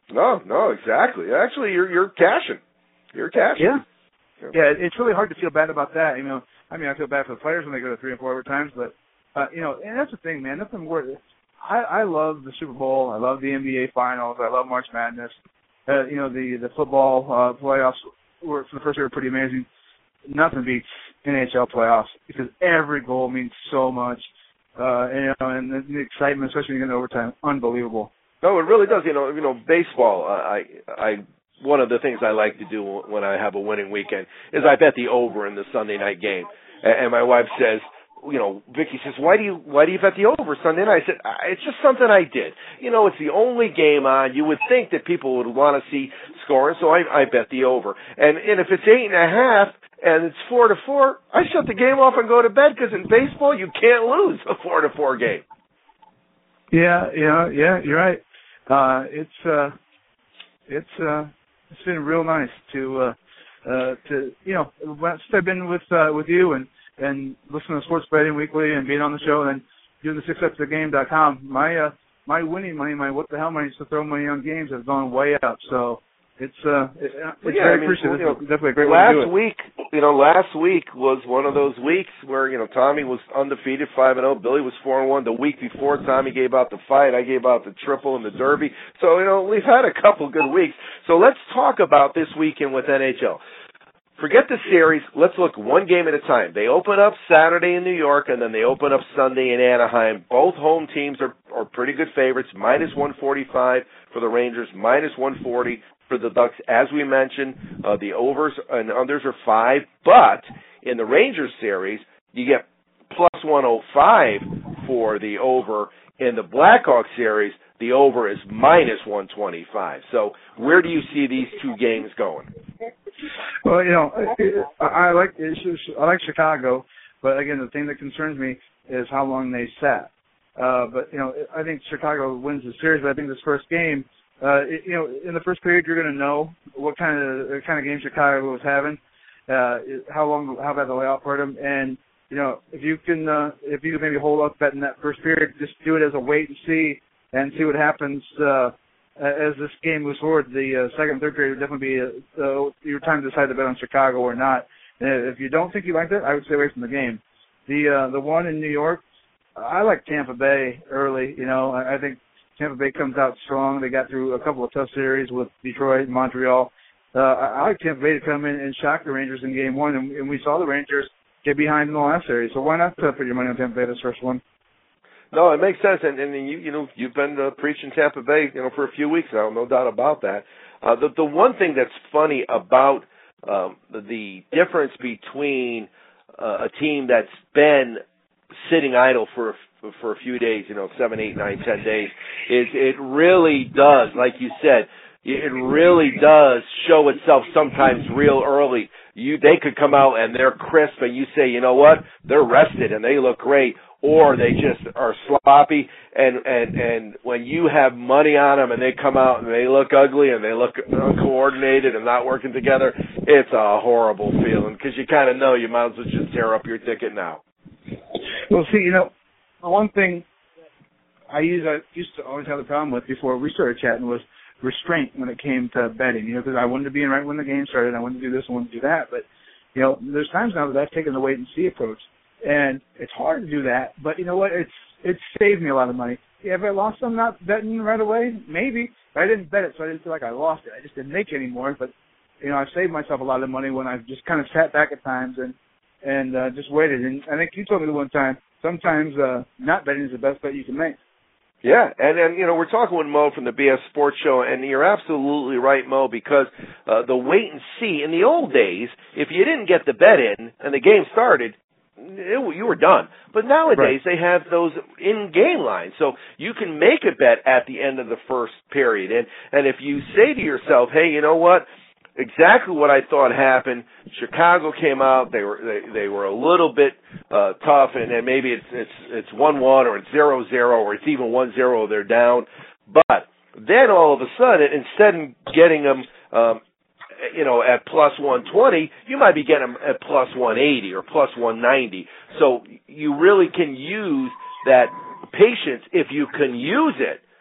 No, no, exactly. Actually, you're you're cashing. You're cashing. Yeah. Yeah, it's really hard to feel bad about that. You know, I mean, I feel bad for the players when they go to three and four overtimes, but uh, you know, and that's the thing, man. Nothing worse. I, I love the Super Bowl. I love the N B A Finals. I love March Madness. Uh, you know, the the football uh, playoffs were for the first year were pretty amazing. Nothing beats N H L playoffs because every goal means so much. Uh, and, you know, and the, the excitement, especially when you get into overtime, unbelievable. No, it really does. You know, you know, baseball. I I. One of the things I like to do when I have a winning weekend is I bet the over in the Sunday night game. And my wife says, you know, Vicky says, why do you why do you bet the over Sunday night? I said, it's just something I did. You know, it's the only game on. You would think that people would want to see scoring, so I, I bet the over. And and if it's eight and a half and it's four to four, I shut the game off and go to bed because in baseball you can't lose a four to four game. Yeah, yeah, yeah. You're right. Uh, it's uh, it's. Uh, It's been real nice to, uh, uh, to you know, since I've been with uh, with you and, and listening to Sports Betting Weekly and being on the show and then doing the six ups the game dot com, my uh, my winning money, my what the hell money to throw money on games has gone way up. So it's uh, it, it's yeah, very I mean, appreciative. You know, it's definitely a great last way to do it. week, you know, last week was one of those weeks where you know Tommy was undefeated, five and zero. Billy was four and one. The week before, Tommy gave out the fight. I gave out the triple and the derby. So you know, we've had a couple good weeks. So let's talk about this weekend with N H L. Forget the series. Let's look one game at a time. They open up Saturday in New York, and then they open up Sunday in Anaheim. Both home teams are, are pretty good favorites, minus one forty-five for the Rangers, minus one forty for the Ducks. As we mentioned, uh, the overs and unders are five, but in the Rangers series, you get plus one oh five for the over. In the Blackhawks series, the over is minus one twenty-five. So where do you see these two games going? Well, you know, I, I like I like Chicago, but again, the thing that concerns me is how long they sat. Uh, but you know, I think Chicago wins the series. But I think this first game, uh, it, you know, in the first period, you're going to know what kind of what kind of game Chicago was having, uh, how long, how bad the layoff hurt them, and you know, if you can, uh, if you can maybe hold up bet in that first period, just do it as a wait and see, and see what happens. Uh, As this game moves forward, the uh, second and third period would definitely be uh, uh, your time to decide to bet on Chicago or not. And if you don't think you like that, I would stay away from the game. The uh, the one in New York, I like Tampa Bay early. You know, I, I think Tampa Bay comes out strong. They got through a couple of tough series with Detroit and Montreal. Uh, I, I like Tampa Bay to come in and shock the Rangers in game one, and, and we saw the Rangers get behind in the last series. So why not uh, put your money on Tampa Bay this first one? No, it makes sense, and, and you you know you've been uh, preaching Tampa Bay you know for a few weeks now, no doubt about that. Uh, the the one thing that's funny about um, the, the difference between uh, a team that's been sitting idle for for a few days, you know, seven, eight, nine, ten days, is it really does, like you said, it really does show itself sometimes real early. You they could come out and they're crisp, and you say, you know what, they're rested and they look great. Or they just are sloppy, and, and, and when you have money on them and they come out and they look ugly and they look uncoordinated and not working together, it's a horrible feeling because you kind of know you might as well just tear up your ticket now. Well, see, you know, the one thing I used, I used to always have a problem with before we started chatting was restraint when it came to betting, you know, because I wanted to be in right when the game started. I wanted to do this, I wanted to do that. But, you know, there's times now that I've taken the wait-and-see approach. And it's hard to do that, but you know what? It's it's saved me a lot of money. Yeah, have I lost some not betting right away? Maybe. But I didn't bet it, so I didn't feel like I lost it. I just didn't make it anymore. But you know, I've saved myself a lot of money when I've just kind of sat back at times and and uh, just waited. And I think you told me the one time sometimes uh, not betting is the best bet you can make. Yeah, and and you know we're talking with Mo from the B S Sports Show, and you're absolutely right, Mo, because uh, the wait and see in the old days, if you didn't get the bet in and the game started, It, you were done. But nowadays, right, they have those in-game lines. So you can make a bet at the end of the first period. And, and if you say to yourself, hey, you know what? Exactly what I thought happened. Chicago came out. They were they, they were a little bit uh, tough, and, and maybe it's it's it's one one or it's zero zero or it's even one zero. They're down. But then all of a sudden, instead of getting them um, you know, at plus one twenty, you might be getting them at plus one eighty or plus one ninety. So you really can use that patience if you can use it,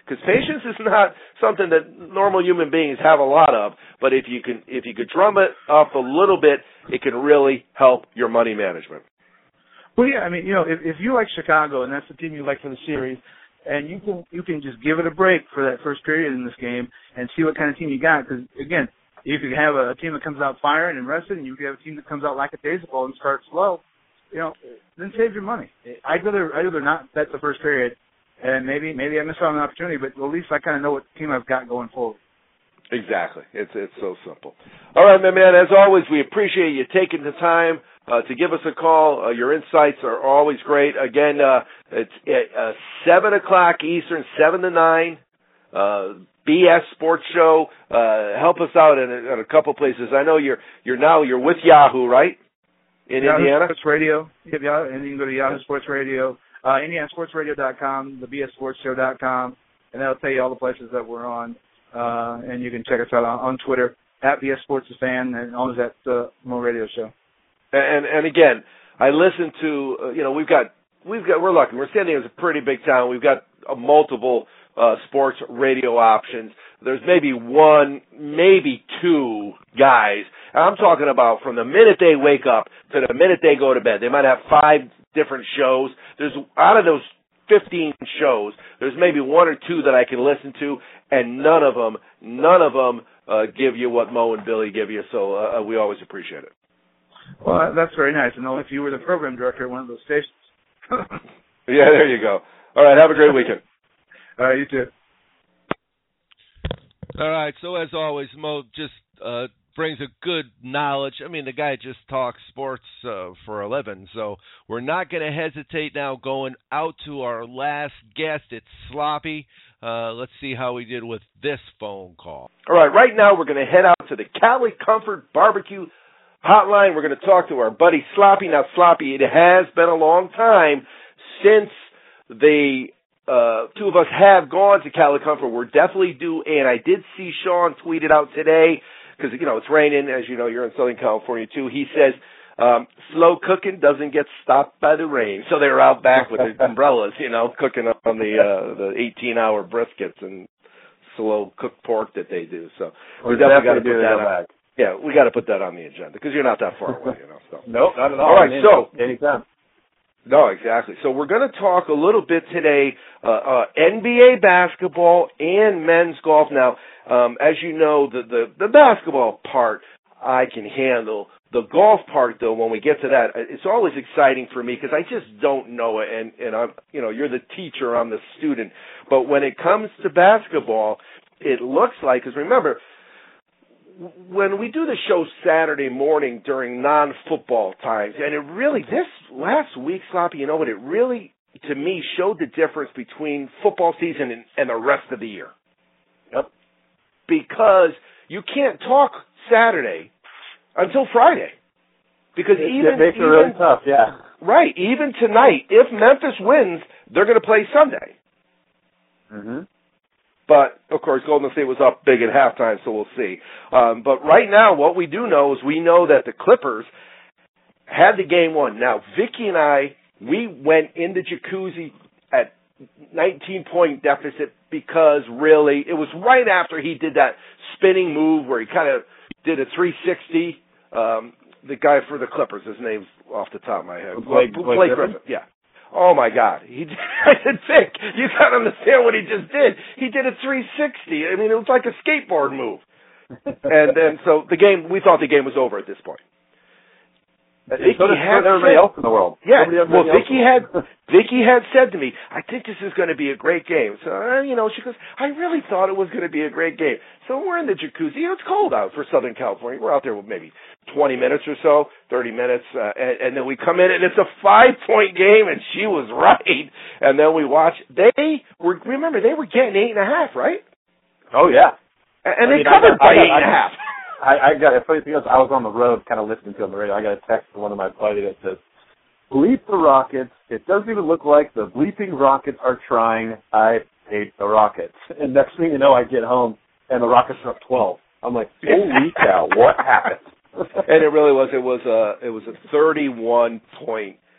because patience is not something that normal human beings have a lot of. But if you can, if you could drum it up a little bit, it can really help your money management. Well, yeah, I mean, you know, if, if you like Chicago and that's the team you like for the series, and you can you can just give it a break for that first period in this game and see what kind of team you got. Because again, you could have a team that comes out firing and rested, and you could have a team that comes out lackadaisical and starts slow. You know, then save your money. I'd rather I'd rather not bet the first period, and maybe maybe I miss out on an opportunity, but at least I kind of know what team I've got going forward. Exactly. It's it's so simple. All right, my man. As always, we appreciate you taking the time uh, to give us a call. Uh, your insights are always great. Again, uh, it's at uh, seven o'clock Eastern, seven to nine. Uh, B S Sports Show. Uh, help us out in a, in a couple places. I know you're you're now you're with Yahoo, right? In Yahoo Indiana. Sports Radio. Yep, Yahoo, and you can go to Yahoo Sports Radio, uh, Indiana Sports Radio dot com, the B S Sports Show dot com, and that'll tell you all the places that we're on. Uh, and you can check us out on, on Twitter at B S Sports Fan and always at the Mo Radio Show. And and again, I listen to uh, you know we've got we've got we're lucky. We're San Diego's a pretty big town. We've got uh, multiple uh, sports radio options. There's maybe one, maybe two guys. And I'm talking about from the minute they wake up to the minute they go to bed. They might have five different shows. There's out of those fifteen shows, there's maybe one or two that I can listen to, and none of them, none of them uh, give you what Mo and Billy give you. So uh, we always appreciate it. Well, that's very nice. And if you were the program director at one of those stations. Yeah, there you go. All right, have a great weekend. All right, you too. All right, so as always, Mo just uh, brings a good knowledge. I mean, the guy just talks sports uh, for a living, so we're not going to hesitate now going out to our last guest. It's Sloppy. Uh, let's see how we did with this phone call. All right, right now we're going to head out to the Cali Comfort Barbecue Hotline. We're going to talk to our buddy Sloppy. Now, Sloppy, it has been a long time since the uh, two of us have gone to Cali Comfort. We're definitely due, and I did see Sean tweet it out today because, you know, it's raining. As you know, you're in Southern California, too. He says, um, slow cooking doesn't get stopped by the rain. So they were out back with their umbrellas, you know, cooking on the uh, the eighteen-hour briskets and slow cooked pork that they do. So we definitely got to put that on. Yeah, we got to put that on the agenda because you're not that far away, you know. So. Nope, not at all. All right, so anytime. No, exactly. So we're going to talk a little bit today, uh, uh, N B A basketball and men's golf. Now, um, as you know, the, the, the basketball part I can handle. The golf part, though, when we get to that, it's always exciting for me because I just don't know it. And, and I'm, you know, you're the teacher, I'm the student. But when it comes to basketball, it looks like, because remember, when we do the show Saturday morning during non-football times, and it really, this last week, Sloppy, you know what, it really, to me, showed the difference between football season and, and the rest of the year. Yep. Because you can't talk Saturday until Friday. Because it, even... It makes it even, really tough, yeah. Right. Even tonight, if Memphis wins, they're going to play Sunday. Mm-hmm. But, of course, Golden State was up big at halftime, so we'll see. Um, but right now, what we do know is we know that the Clippers had the game won. Now, Vicky and I, we went in the jacuzzi at nineteen-point deficit because, really, it was right after he did that spinning move where he kind of did a three sixty. Um, the guy for the Clippers, his name's off the top of my head. Blake, Blake, Blake Griffin. Griffin. Yeah. Oh, my God. He did, I said, Vic, you got to understand what he just did. He did a three sixty. I mean, it was like a skateboard move. And then, so the game, we thought the game was over at this point. Vicky so had everybody said, else in the world. Yeah, everybody well, Vicky had else. Vicky had said to me, I think this is going to be a great game. So, uh, you know, she goes, I really thought it was going to be a great game. So we're in the jacuzzi. You know, it's cold out for Southern California. We're out there with maybe twenty minutes or so, thirty minutes, uh, and, and then we come in, and it's a five-point game, and she was right. And then we watch. They were, remember, they were getting eight and a half, right? Oh, yeah. And, and I they mean, covered got, by got, eight and a half. I, I got a funny thing is I was on the road kind of listening to it on the radio. I got a text from one of my buddies that says, bleep the Rockets. It doesn't even look like the bleeping Rockets are trying. I hate the Rockets. And next thing you know, I get home, and the Rockets are up twelve. I'm like, holy cow, what happened? And it really was. It was a it was a thirty-one point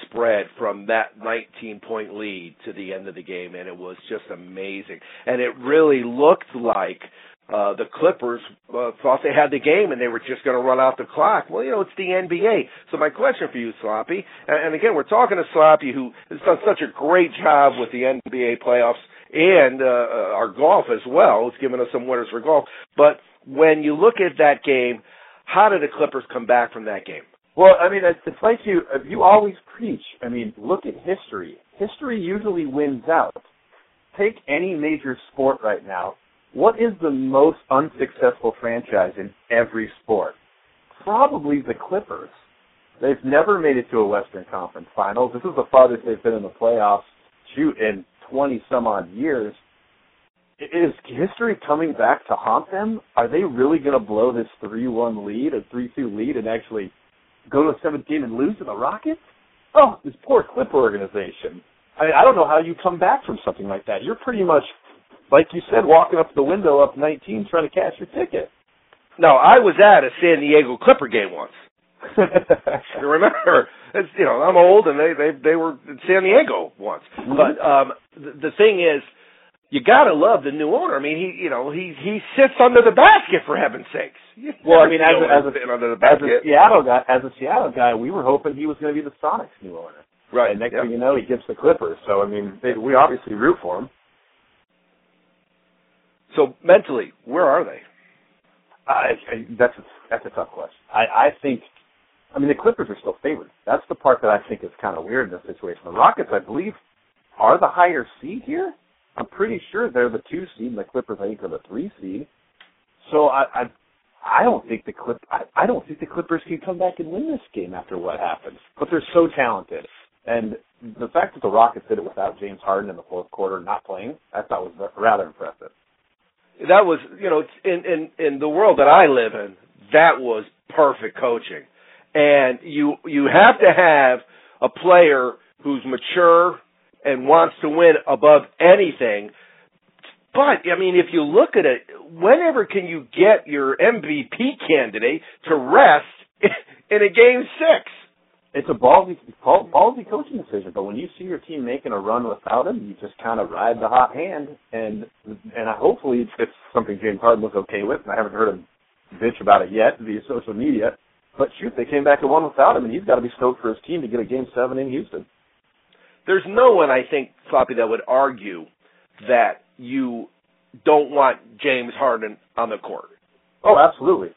spread from that nineteen-point lead to the end of the game, and it was just amazing. And it really looked like uh, the Clippers uh, thought they had the game and they were just going to run out the clock. Well, you know, it's the N B A. So my question for you, Sloppy, and, and again, we're talking to Sloppy, who has done such a great job with the N B A playoffs and uh, our golf as well. It's given us some winners for golf. But when you look at that game, how did the Clippers come back from that game? Well, I mean, it's like you you always preach. I mean, look at history. History usually wins out. Take any major sport right now. What is the most unsuccessful franchise in every sport? Probably the Clippers. They've never made it to a Western Conference Finals. This is the farthest they've been in the playoffs, shoot, in twenty-some-odd years. Is history coming back to haunt them? Are they really going to blow this three one lead, a three two lead, and actually go to a seventh game and lose to the Rockets? Oh, this poor Clipper organization. I mean, I don't know how you come back from something like that. You're pretty much, like you said, walking up the window up nineteen trying to cash your ticket. No, I was at a San Diego Clipper game once. You remember? It's, you know, I'm old, and they they they were in San Diego once. Mm-hmm. But um, the, the thing is, you gotta love the new owner. I mean, he you know he he sits under the basket, for heaven's sakes. You well, I mean, as a, as, a, under the as a Seattle guy, as a Seattle guy, we were hoping he was going to be the Sonics' new owner. Right. And next yep. thing you know, he gets the Clippers. So I mean, they, we obviously root for him. So mentally, where are they? I, I, that's a, that's a tough question. I, I think, I mean, the Clippers are still favored. That's the part that I think is kind of weird in this situation. The Rockets, I believe, are the higher seed here. I'm pretty sure they're the two seed, and the Clippers, I think, are the three seed. So I, I, I don't think the Clip, I, I don't think the Clippers can come back and win this game after what happens. But they're so talented, and the fact that the Rockets did it without James Harden in the fourth quarter, not playing, I thought was rather impressive. That was, you know, in, in, in the world that I live in, that was perfect coaching. And you you have to have a player who's mature and wants to win above anything. But, I mean, if you look at it, whenever can you get your M V P candidate to rest in a game six? It's a ballsy, ballsy coaching decision, but when you see your team making a run without him, you just kind of ride the hot hand, and and I, hopefully it's something James Harden was okay with, and I haven't heard him bitch about it yet via social media. But shoot, they came back and won without him, and he's got to be stoked for his team to get a game seven in Houston. There's no one, I think, Floppy, that would argue that you don't want James Harden on the court. Oh, absolutely.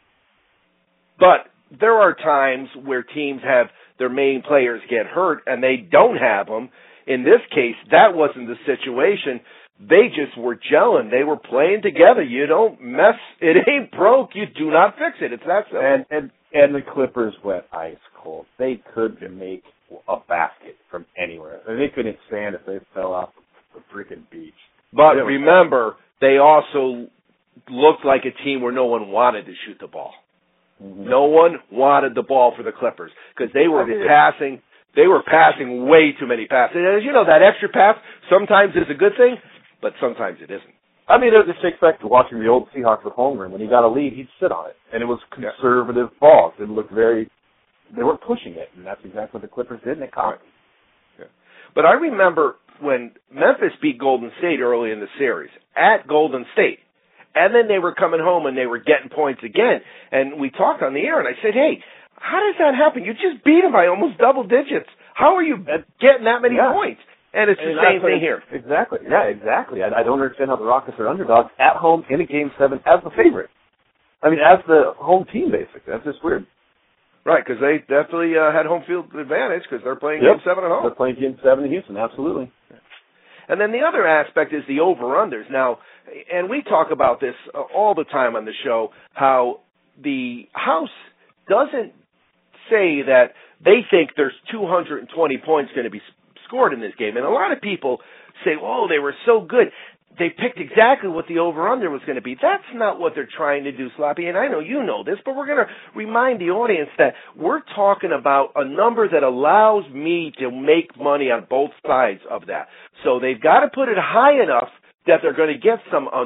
But there are times where teams have their main players get hurt and they don't have them. In this case, that wasn't the situation. They just were gelling. They were playing together. You don't mess. It ain't broke. You do not fix it. It's that simple. And and and the Clippers went ice cold. They could make a basket from anywhere. They couldn't stand if they fell off the freaking beach. But remember, they also looked like a team where no one wanted to shoot the ball. Mm-hmm. No one wanted the ball for the Clippers because they were passing. They were passing way too many passes. And as you know, that extra pass sometimes is a good thing, but sometimes it isn't. I mean, it just takes back to watching the old Seahawks at Holmgren. When he got a lead, he'd sit on it, and it was conservative yeah. balls. It looked very. They weren't pushing it, and that's exactly what the Clippers did, and they caught it. Yeah. But I remember when Memphis beat Golden State early in the series at Golden State. And then they were coming home and they were getting points again. And we talked on the air, and I said, hey, how does that happen? You just beat them by almost double digits. How are you getting that many yeah. points? And it's and the same thing here. Exactly. Yeah, exactly. I, I don't understand how the Rockets are underdogs at home in a game seven as the favorite. I mean, as the home team, basically. That's just weird. Right, because they definitely uh, had home field advantage because they're playing yep. game seven at home. They're playing game seven in Houston, absolutely. And then the other aspect is the over-unders. Now, and we talk about this all the time on the show, how the house doesn't say that they think there's two hundred twenty points going to be scored in this game. And a lot of people say, oh, they were so good. They picked exactly what the over-under was going to be. That's not what they're trying to do, Sloppy, and I know you know this, but we're going to remind the audience that we're talking about a number that allows me to make money on both sides of that. So they've got to put it high enough that they're going to get some under,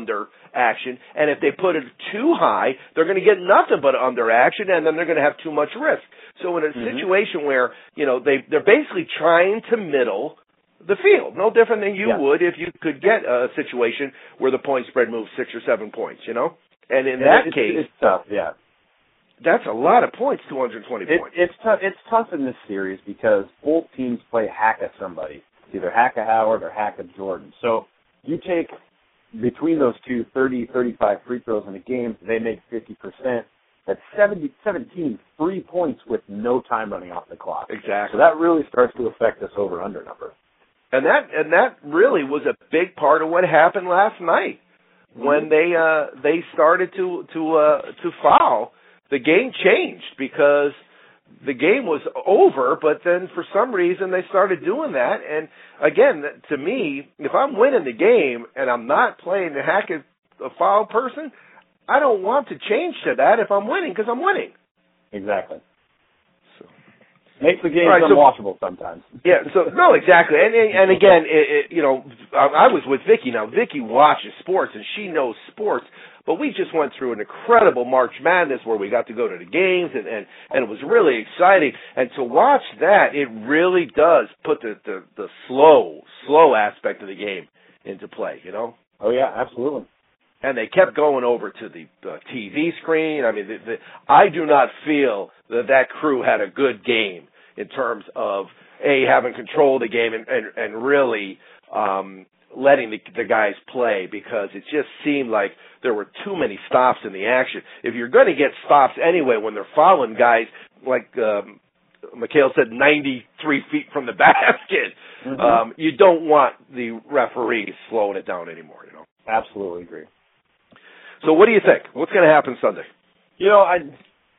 action, and if they put it too high, they're going to get nothing but under action, and then they're going to have too much risk. So in a mm-hmm. situation where, you know, they, they're basically trying to middle the field, no different than you yeah. would if you could get a situation where the point spread moves six or seven points, you know? And in yeah, that it's, case, it's tough, yeah. That's a lot of points, two hundred twenty it, points. It's tough. It's tough in this series because both teams play hack at somebody, either hack at Howard or hack at Jordan. So you take between those two thirty, thirty-five free throws in a game, they make fifty percent. That's seventy, seventeen free points with no time running off the clock. Exactly. So that really starts to affect this over-under number. And that and that really was a big part of what happened last night when they uh, they started to to uh, to foul. The game changed because the game was over, but then for some reason they started doing that. And again, to me, if I'm winning the game and I'm not playing the hack a foul person, I don't want to change to that if I'm winning because I'm winning. Exactly. So makes the game right, unwatchable so, sometimes. Yeah. So no, exactly. And and, and again, it, it, you know, I, I was with Vicky. Now Vicky watches sports and she knows sports. But we just went through an incredible March Madness where we got to go to the games, and, and, and it was really exciting. And to watch that, it really does put the, the, the slow, slow aspect of the game into play, you know? Oh, yeah, absolutely. And they kept going over to the uh, T V screen. I mean, the, the, I do not feel that that crew had a good game in terms of, A, having control of the game and, and, and really um, letting the, the guys play, because it just seemed like there were too many stops in the action. If you're going to get stops anyway when they're fouling guys, like um, Mikhail said, ninety-three feet from the basket, mm-hmm. um, you don't want the referees slowing it down anymore, you know? Absolutely agree. So what do you think? What's going to happen Sunday? You know, I,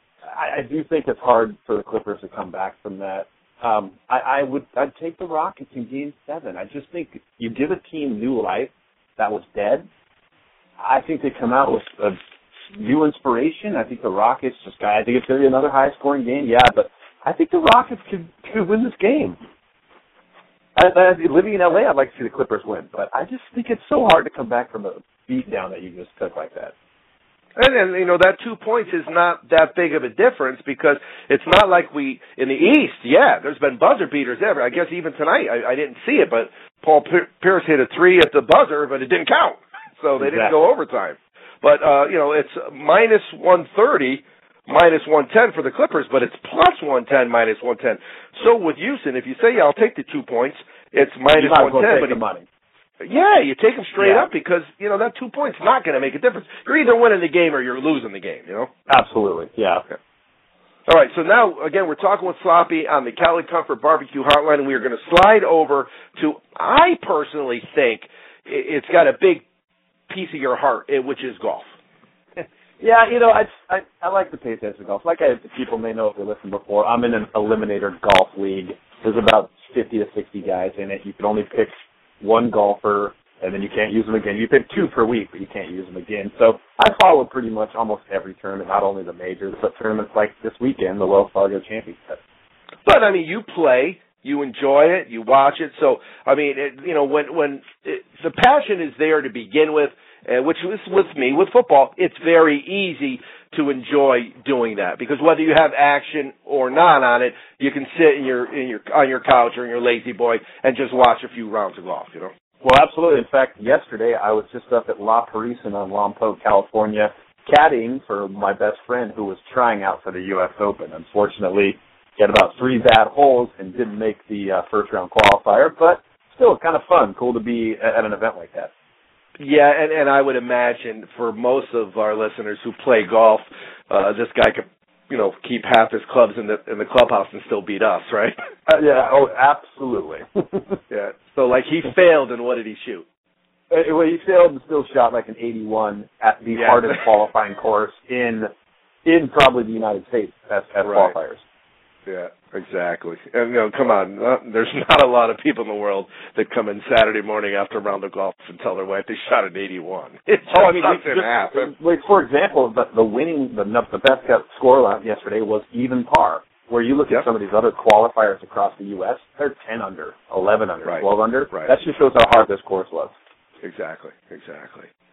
I do think it's hard for the Clippers to come back from that. Um, I, I would I'd take the Rockets in Game Seven. I just think you give a team new life that was dead. I think they come out with a new inspiration. I think the Rockets just got. I think it's going to be another high scoring game. Yeah, but I think the Rockets could could win this game. I, I, living in L A, I'd like to see the Clippers win, but I just think it's so hard to come back from a beatdown that you just took like that. And then, you know, that two points is not that big of a difference because it's not like we, in the East, yeah, there's been buzzer beaters ever. I guess even tonight, I, I didn't see it, but Paul Pierce hit a three at the buzzer, but it didn't count. So they exactly. didn't go overtime. But, uh, you know, it's minus one thirty, minus one ten for the Clippers, but it's plus one ten, minus one ten. So with Houston, if you say, yeah, I'll take the two points, it's minus one ten. But the money. Yeah, you take them straight yeah. up because, you know, that two points is not going to make a difference. You're either winning the game or you're losing the game, you know? Absolutely, yeah. Okay. All right, so now, again, we're talking with Sloppy on the Cali Comfort Barbecue Hotline, and we are going to slide over to, I personally think, it's got a big piece of your heart, which is golf. Yeah, you know, I, I I like the pace of golf. Like I, people may know if they listened before, I'm in an eliminator golf league. There's about fifty to sixty guys in it. You can only pick one golfer, and then you can't use them again. You pick two per week, but you can't use them again. So I follow pretty much almost every tournament, not only the majors, but tournaments like this weekend, the Wells Fargo Championship. But, I mean, you play, you enjoy it, you watch it. So, I mean, it, you know, when when it, the passion is there to begin with, uh, which is with me, with football, it's very easy to enjoy doing that because whether you have action or not on it, you can sit in your in your on your couch or in your lazy boy and just watch a few rounds of golf, you know. Well, absolutely. In fact, yesterday I was just up at La Parisian on Lompoc, California, caddying for my best friend who was trying out for the U S Open. Unfortunately, he had about three bad holes and didn't make the uh, first round qualifier, but still kind of fun, cool to be at an event like that. Yeah, and, and I would imagine for most of our listeners who play golf, uh, this guy could, you know, keep half his clubs in the in the clubhouse and still beat us, right? Uh, yeah, oh, absolutely. Yeah, so like he failed, and what did he shoot? Uh, well, he failed and still shot like an eighty-one at the yeah. hardest qualifying course in in probably the United States as, as right. qualifiers. Yeah, exactly. And, you know, come on, uh, there's not a lot of people in the world that come in Saturday morning after a round of golf and tell their wife they shot an eighty-one. It just oh, I mean, doesn't just, happen. Like, for example, the, the winning, the, the best score line yesterday was even par, where you look yep. at some of these other qualifiers across the U S, they're ten under, eleven under, right. twelve under. Right. That just shows how hard this course was. Exactly, exactly.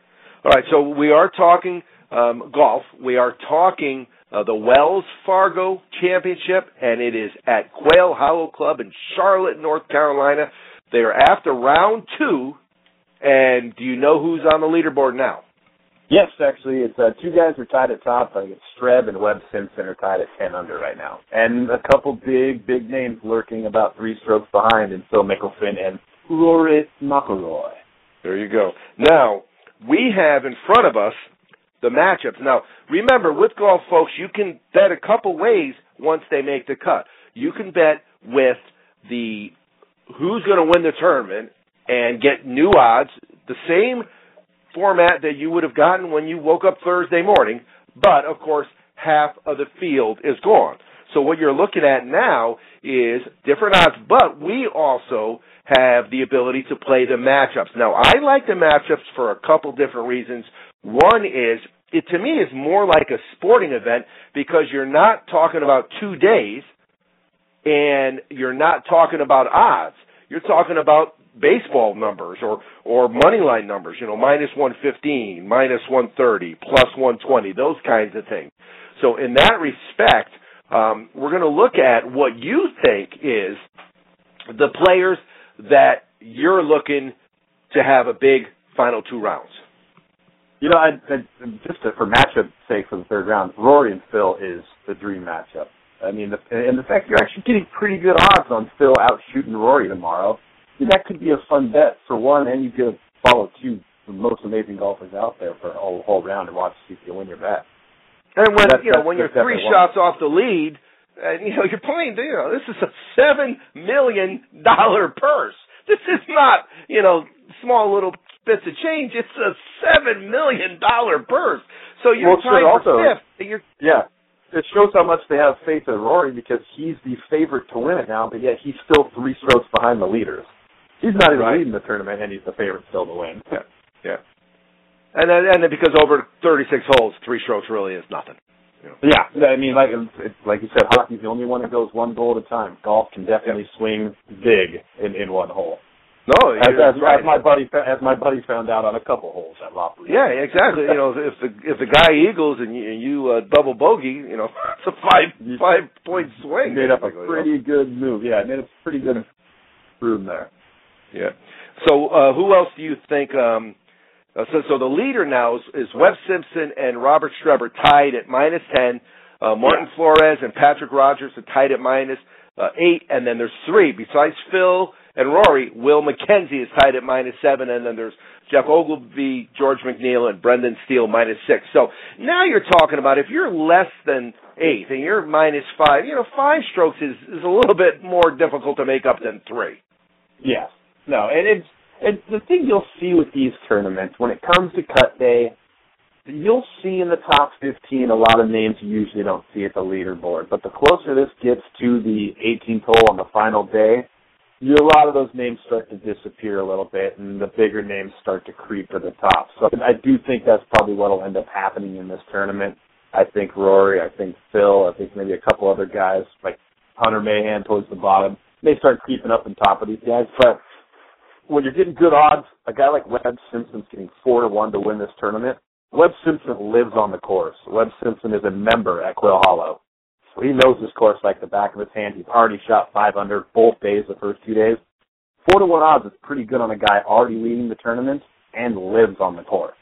All right, so we are talking um, golf. We are talking uh, the Wells Fargo Championship, and it is at Quail Hollow Club in Charlotte, North Carolina. They are after round two, and do you know who's on the leaderboard now? Yes, actually, it's uh, two guys are tied at top. I think it's Streb and Webb Simpson are tied at ten under right now, and a couple big, big names lurking about three strokes behind in Phil Mickelson and Rory McIlroy. There you go. Now we have in front of us the matchups. Now remember, with golf, folks, you can bet a couple ways once they make the cut. You can bet with the who's going to win the tournament and get new odds, the same format that you would have gotten when you woke up Thursday morning, but of course half of the field is gone. So what you're looking at now is different odds, but we also have the ability to play the matchups. Now I like the matchups for a couple different reasons. One is, it to me is more like a sporting event because you're not talking about two days and you're not talking about odds. You're talking about baseball numbers or or money line numbers, you know, minus one fifteen, minus one thirty, plus one twenty, those kinds of things. So in that respect, um, we're going to look at what you think is the players that you're looking to have a big final two rounds. You know, I, I, just to, for matchup sake for the third round, Rory and Phil is the dream matchup. I mean, the, and the fact you're actually getting pretty good odds on Phil out shooting Rory tomorrow, that could be a fun bet for one, and you could follow two the most amazing golfers out there for a whole, whole round and watch see if you win your bet. And when that's, you know that's, when you're three shots off the lead, and you know you're playing, you know this is a seven million dollar purse. This is not you know small little bits of change. It's a seven million dollar purse. So you're well, tied also, for fifth. You're, yeah. It shows how much they have faith in Rory because he's the favorite to win it now, but yet he's still three strokes behind the leaders. He's not even right. leading the tournament, and he's the favorite still to win. Yeah, yeah. And then, and then because over thirty-six holes, three strokes really is nothing. You know? Yeah, I mean, like it's, like you said, hockey's the only one that goes one goal at a time. Golf can definitely yeah. swing big in, in one hole. No, as, as, right. as my buddy as my buddy found out on a couple holes at Lopry. Yeah, exactly. You know, if the if the guy eagles and you, you uh, double bogey, you know, it's a five five point swing. You made up a pretty good move. Yeah, I made a pretty good room there. Yeah. So uh, who else do you think? Um, uh, so so the leader now is, is Webb Simpson and Robert Streber tied at minus ten. Uh, Martin yeah. Flores and Patrick Rogers are tied at minus uh, eight, and then there's three besides Phil and Rory. Will McKenzie is tied at minus seven, and then there's Jeff Ogilvy, George McNeil, and Brendan Steele minus six. So now you're talking about if you're less than eighth and you're minus five, you know, five strokes is, is a little bit more difficult to make up than three. Yes. No, and it's, it's the thing you'll see with these tournaments, when it comes to cut day, you'll see in the top fifteen a lot of names you usually don't see at the leaderboard. But the closer this gets to the eighteenth hole on the final day, you, a lot of those names start to disappear a little bit, and the bigger names start to creep to the top. So I do think that's probably what will end up happening in this tournament. I think Rory, I think Phil, I think maybe a couple other guys, like Hunter Mahan towards the bottom, they start creeping up on top of these guys. But when you're getting good odds, a guy like Webb Simpson's getting four to one to win this tournament. Webb Simpson lives on the course. Webb Simpson is a member at Quail Hollow. So he knows this course like the back of his hand. He's already shot five under both days, the first two days. Four to one odds is pretty good on a guy already leading the tournament and lives on the course.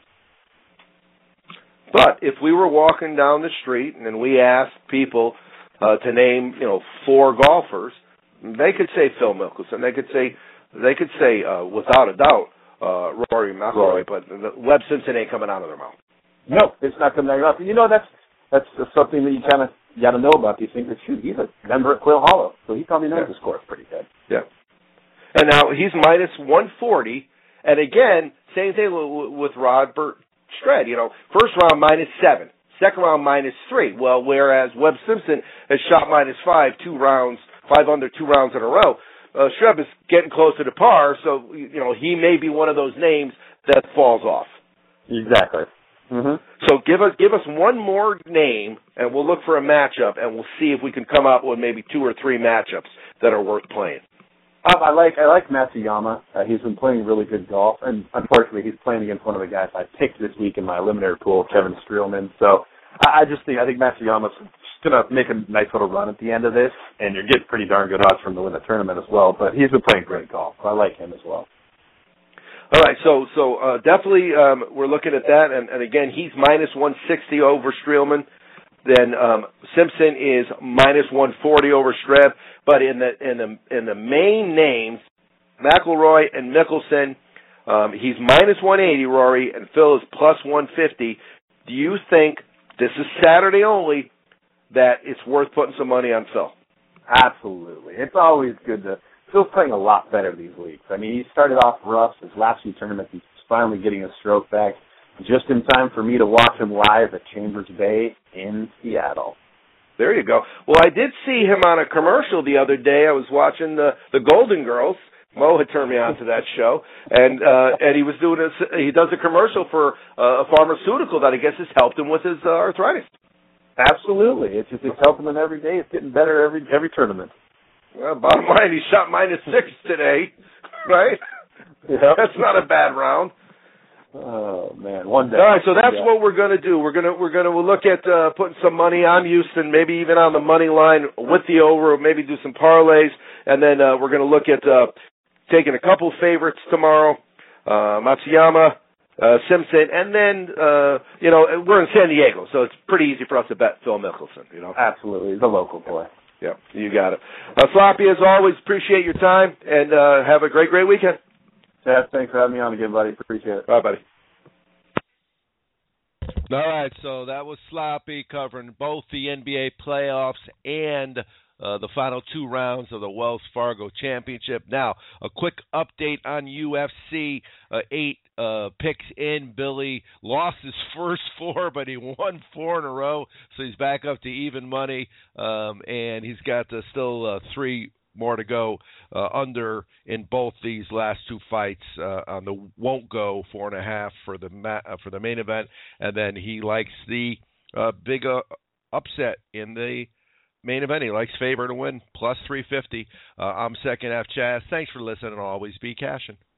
But if we were walking down the street and we asked people uh, to name, you know, four golfers, they could say Phil Mickelson. They could say, they could say uh, without a doubt, uh, Rory McIlroy. But Webb Simpson ain't coming out of their mouth. No, it's not coming out of their mouth. You know, that's that's something that you kind of you got to know about these things. Shoot, he's a member at Quail Hollow, so he probably knows yeah. his course pretty good. Yeah. And now he's minus one forty. And again, same thing with Robert Streb. You know, first round minus seven, second round minus three. Well, whereas Webb Simpson has shot minus five, two rounds, five under two rounds in a row. Uh, Streb is getting closer to par, so you know he may be one of those names that falls off. Exactly. Mm-hmm. So give us give us one more name, and we'll look for a matchup, and we'll see if we can come up with maybe two or three matchups that are worth playing. Um, I like I like Matsuyama. Uh, he's been playing really good golf, and unfortunately, he's playing against one of the guys I picked this week in my eliminator pool, Kevin Streelman. So I, I just think I think Matsuyama's going to make a nice little run at the end of this, and you're getting pretty darn good odds from him to win the tournament as well. But he's been playing great golf. So I like him as well. All right, so so uh, definitely um, we're looking at that, and, and again, he's minus one sixty over Streelman. Then um, Simpson is minus one forty over Streb. But in the in the in the main names, McIlroy and Mickelson, um, he's minus one eighty, Rory, and Phil is plus one fifty. Do you think this is Saturday only that it's worth putting some money on Phil? Absolutely. It's always good to. Phil's playing a lot better these weeks. I mean, he started off rough his last few tournaments. He's finally getting a stroke back, just in time for me to watch him live at Chambers Bay in Seattle. There you go. Well, I did see him on a commercial the other day. I was watching the the Golden Girls. Mo had turned me on to that show, and uh, and he was doing a, he does a commercial for uh, a pharmaceutical that I guess has helped him with his uh, arthritis. Absolutely, it's just it's helping him every day. It's getting better every every tournament. Well, bottom line, he shot minus six today, right? Yep. That's not a bad round. Oh man, one day. All right, so that's yeah. what we're going to do. We're going to we're going to look at uh, putting some money on Houston, maybe even on the money line with the over, maybe do some parlays, and then uh, we're going to look at uh, taking a couple favorites tomorrow, uh, Matsuyama, uh, Simpson, and then uh, you know we're in San Diego, so it's pretty easy for us to bet Phil Mickelson. You know, absolutely, the local boy. Yeah, you got it. Uh, Sloppy, as always, appreciate your time, and uh, have a great, great weekend. Chad, thanks for having me on again, buddy. Appreciate it. Bye, buddy. All right, so that was Sloppy covering both the N B A playoffs and uh, the final two rounds of the Wells Fargo Championship. Now, a quick update on U F C. Uh, eight uh, picks in. Billy lost his first four, but he won four in a row, so he's back up to even money, um, and he's got uh, still uh, three more to go uh, under in both these last two fights uh, on the won't go four and a half for the ma- uh, for the main event, and then he likes the uh, big uh, upset in the main event. He likes Faber to win plus three fifty. Uh, I'm second half Chaz. Thanks for listening, and always be cashing.